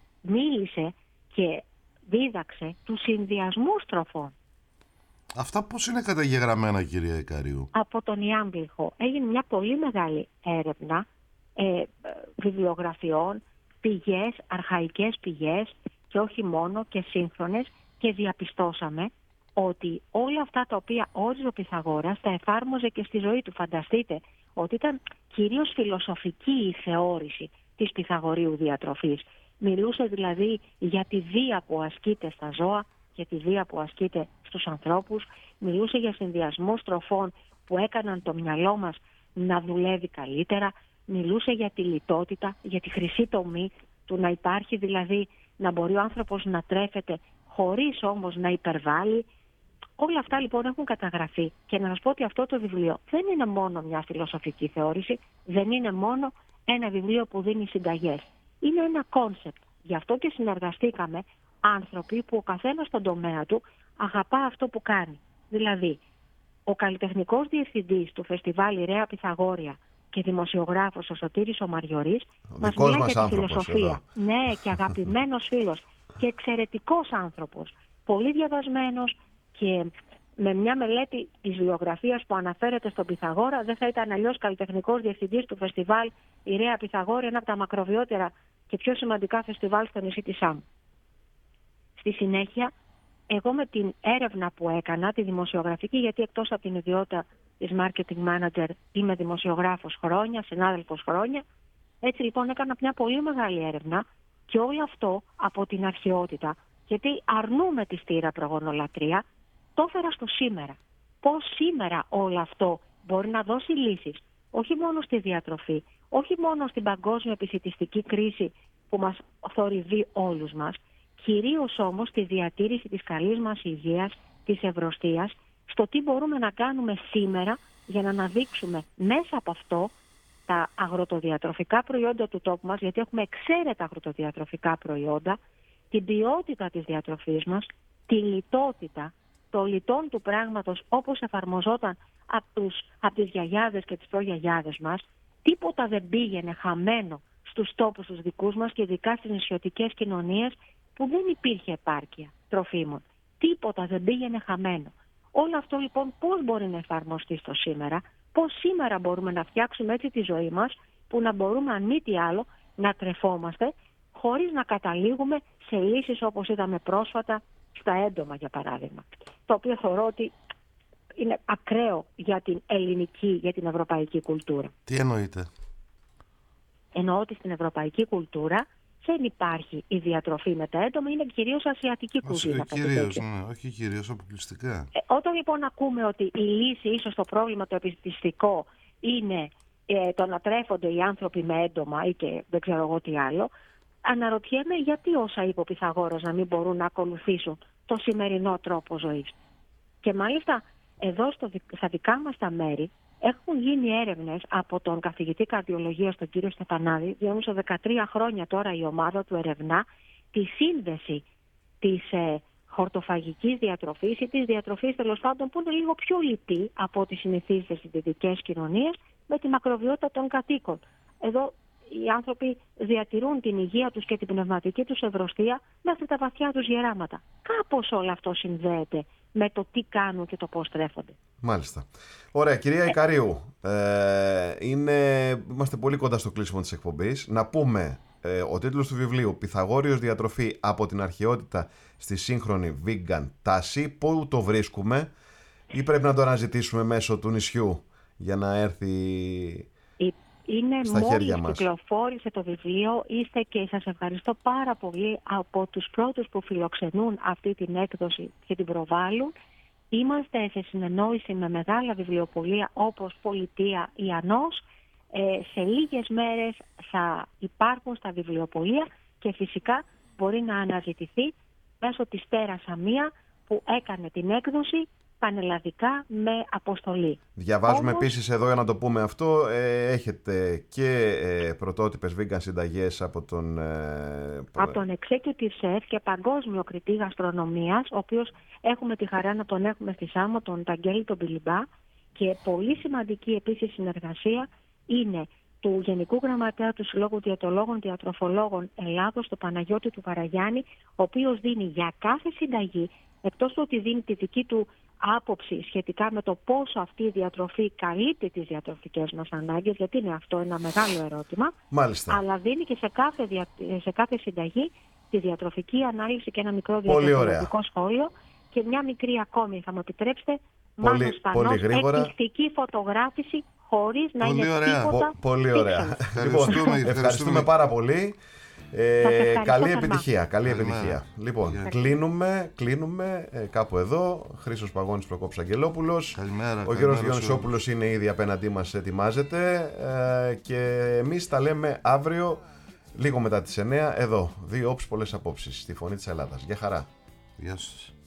S5: μίλησε και δίδαξε τους συνδυασμούς τροφών.
S2: Αυτά πώς είναι καταγεγραμμένα, κυρία Ικαρίου?
S5: Από τον Ιάμπληχο έγινε μια πολύ μεγάλη έρευνα ε, βιβλιογραφιών, πηγές, αρχαϊκές πηγές και όχι μόνο και σύγχρονες, και διαπιστώσαμε ότι όλα αυτά τα οποία όριζε ο Πυθαγόρας τα εφάρμοζε και στη ζωή του. Φανταστείτε ότι ήταν κυρίως φιλοσοφική η θεώρηση της Πυθαγορείου διατροφής. Μιλούσε δηλαδή για τη βία που ασκείται στα ζώα, για τη βία που ασκείται στους ανθρώπους. Μιλούσε για συνδυασμούς τροφών που έκαναν το μυαλό μας να δουλεύει καλύτερα. Μιλούσε για τη λιτότητα, για τη χρυσή τομή του να υπάρχει, δηλαδή να μπορεί ο άνθρωπος να τρέφεται χωρίς όμως να υπερβάλλει. Όλα αυτά λοιπόν έχουν καταγραφεί. Και να σας πω ότι αυτό το βιβλίο δεν είναι μόνο μια φιλοσοφική θεώρηση, δεν είναι μόνο ένα βιβλίο που δίνει συνταγές. Είναι ένα κόνσεπτ. Γι' αυτό και συνεργαστήκαμε άνθρωποι που ο καθένας στον τομέα του αγαπά αυτό που κάνει. Δηλαδή, ο καλλιτεχνικός διευθυντής του φεστιβάλ Ιρέα Πυθαγόρια και δημοσιογράφος ο Σωτήρης ο Μαριωρής μας μιλάει για τη φιλοσοφία. Ναι, και αγαπημένος φίλος και εξαιρετικός άνθρωπος, πολύ διαβασμένος, και με μια μελέτη της βιογραφίας που αναφέρεται στον Πυθαγόρα δεν θα ήταν αλλιώς καλλιτεχνικός διευθυντής του φεστιβάλ Ιρέα Πυθαγόρια, ένα από τα μακροβιότερα και πιο σημαντικά φεστιβάλ στο νησί της Σάμμου. Στη συνέχεια, εγώ με την έρευνα που έκανα, τη δημοσιογραφική, γιατί εκτός από την ιδιότητα της marketing manager είμαι δημοσιογράφος χρόνια, συνάδελφος χρόνια, έτσι λοιπόν έκανα μια πολύ μεγάλη έρευνα και όλο αυτό από την αρχαιότητα, γιατί αρνούμε τη στήρα προγονολατρεία, Το έφερα στο σήμερα. Πώς σήμερα όλο αυτό μπορεί να δώσει λύσεις, όχι μόνο στη διατροφή, όχι μόνο στην παγκόσμια επισιτιστική κρίση που μας θορυβεί όλους μας, κυρίως όμως στη διατήρηση της καλής μας υγείας, της ευρωστίας, στο τι μπορούμε να κάνουμε σήμερα για να αναδείξουμε μέσα από αυτό τα αγροτοδιατροφικά προϊόντα του τόπου μας, γιατί έχουμε εξαίρετα αγροτοδιατροφικά προϊόντα, την ποιότητα της διατροφής μας, τη λιτότητα, το λιτόν του πράγματος όπως εφαρμοζόταν από, τους, από τις γιαγιάδες και τις προγιαγιάδες μας. Τίποτα δεν πήγαινε χαμένο στους τόπους τους δικούς μας και ειδικά στις νησιωτικές κοινωνίες που δεν υπήρχε επάρκεια τροφίμων. Τίποτα δεν πήγαινε χαμένο. Όλο αυτό λοιπόν πώς μπορεί να εφαρμοστεί στο σήμερα, πώς σήμερα μπορούμε να φτιάξουμε έτσι τη ζωή μας που να μπορούμε αν μη τι άλλο να τρεφόμαστε χωρίς να καταλήγουμε σε λύσεις όπως είδαμε πρόσφατα στα έντομα για παράδειγμα. Το οποίο θεωρώ ότι είναι ακραίο για την ελληνική, για την ευρωπαϊκή κουλτούρα.
S2: Τι εννοείτε?
S5: Εννοώ ότι στην ευρωπαϊκή κουλτούρα δεν υπάρχει η διατροφή με τα έντομα, είναι κυρίως ασιατική κουζίνα.
S2: Κυρίως, ναι, όχι κυρίως, αποκλειστικά.
S5: Ε, όταν λοιπόν ακούμε ότι η λύση ίσως το πρόβλημα το επιστηστικό είναι ε, το να τρέφονται οι άνθρωποι με έντομα ή και δεν ξέρω εγώ τι άλλο, αναρωτιέμαι γιατί όσα είπε ο Πυθαγόρας να μην μπορούν να ακολουθήσουν το σημερινό τρόπο ζωής. Και μάλιστα εδώ στο, στα δικά μας τα μέρη έχουν γίνει έρευνες από τον καθηγητή καρδιολογίας τον κύριο Στεφανάδη, διότι δεκατρία χρόνια τώρα η ομάδα του ερευνά τη σύνδεση της ε, χορτοφαγικής διατροφής ή της διατροφής τέλος πάντων που είναι λίγο πιο λιτή από ό,τι συνηθίζεται στις δυτικές κοινωνίες με τη μακροβιότητα των κατοίκων. Εδώ οι άνθρωποι διατηρούν την υγεία τους και την πνευματική τους ευρωστία μέχρι τα βαθιά τους γεράματα. Κάπως όλο αυτό συνδέεται με το τι κάνουν και το πώς τρέφονται.
S1: Μάλιστα. Ωραία, κυρία Ικαρίου, ε, είναι, είμαστε πολύ κοντά στο κλείσιμο της εκπομπής. Να πούμε ε, ο τίτλος του βιβλίου «Πυθαγόριος διατροφή από την αρχαιότητα στη σύγχρονη vegan τάση». Πού το βρίσκουμε ή πρέπει να το αναζητήσουμε μέσω του νησιού για να έρθει
S5: Η... Είναι
S1: στα χέρια
S5: μόλις
S1: μας?
S5: Κυκλοφόρησε το βιβλίο, είστε και σας ευχαριστώ πάρα πολύ από τους πρώτους που φιλοξενούν αυτή την έκδοση και την προβάλλουν. Είμαστε σε συνεννόηση με μεγάλα βιβλιοπωλεία όπως Πολιτεία Ιαννός. Ε, σε λίγες μέρες θα υπάρχουν στα βιβλιοπωλεία και φυσικά μπορεί να αναζητηθεί μέσω της Τέρας Αμία που έκανε την έκδοση πανελλαδικά με αποστολή.
S1: Διαβάζουμε
S5: Όμως,
S1: επίσης εδώ, για να το πούμε αυτό, ε, έχετε και ε, πρωτότυπες vegan συνταγές από τον... Ε,
S5: από τον Executive Chef και παγκόσμιο κριτή γαστρονομίας, ο οποίος έχουμε τη χαρά να τον έχουμε στη Σάμο, τον Ταγγέλη τον Πιλιμπά, και πολύ σημαντική επίσης συνεργασία είναι του Γενικού Γραμματέα του Συλλόγου Διαιτολόγων Διατροφολόγων Ελλάδος, του Παναγιώτη του Βαραγιάννη, ο οποίος δίνει για κάθε συνταγή, εκτός του ότι δίνει τη δική του άποψη σχετικά με το πόσο αυτή η διατροφή καλύπτει τις διατροφικές μας ανάγκες, γιατί είναι αυτό ένα μεγάλο ερώτημα.
S1: Μάλιστα.
S5: Αλλά δίνει και σε κάθε, δια... σε κάθε συνταγή τη διατροφική ανάλυση και ένα μικρό
S1: Πολύ
S5: διατροφικό σχόλιο. Και μια μικρή ακόμη, θα μου επιτρέψετε,
S1: πολύ,
S5: Μάνος Σπανός,
S1: πολύ γρήγορα.
S5: εκπληκτική φωτογράφηση χωρίς να
S2: Πολύ
S5: είναι
S2: ωραία.
S5: τίποτα.
S1: Πο, πολύ ωραία. Λοιπόν,
S2: Ευχαριστούμε,
S1: ευχαριστούμε, ευχαριστούμε πάρα πολύ. Ε, καλή
S5: θερμά.
S1: επιτυχία, καλή
S2: Καλημέρα.
S1: επιτυχία. Λοιπόν,
S2: Γεια.
S1: κλείνουμε, κλείνουμε ε, κάπου εδώ. Χρήστος Παγώνης, Προκόπης Αγγελόπουλος.
S2: Καλημέρα.
S1: Ο κύριος Διονυσόπουλος είναι ήδη απέναντί μας, ετοιμάζεται. Ε, και εμείς τα λέμε αύριο, λίγο μετά τις εννιά, εδώ. Δύο όψεις, πολλές απόψεις, στη Φωνή της Ελλάδας. Γεια χαρά.
S2: Γεια σας.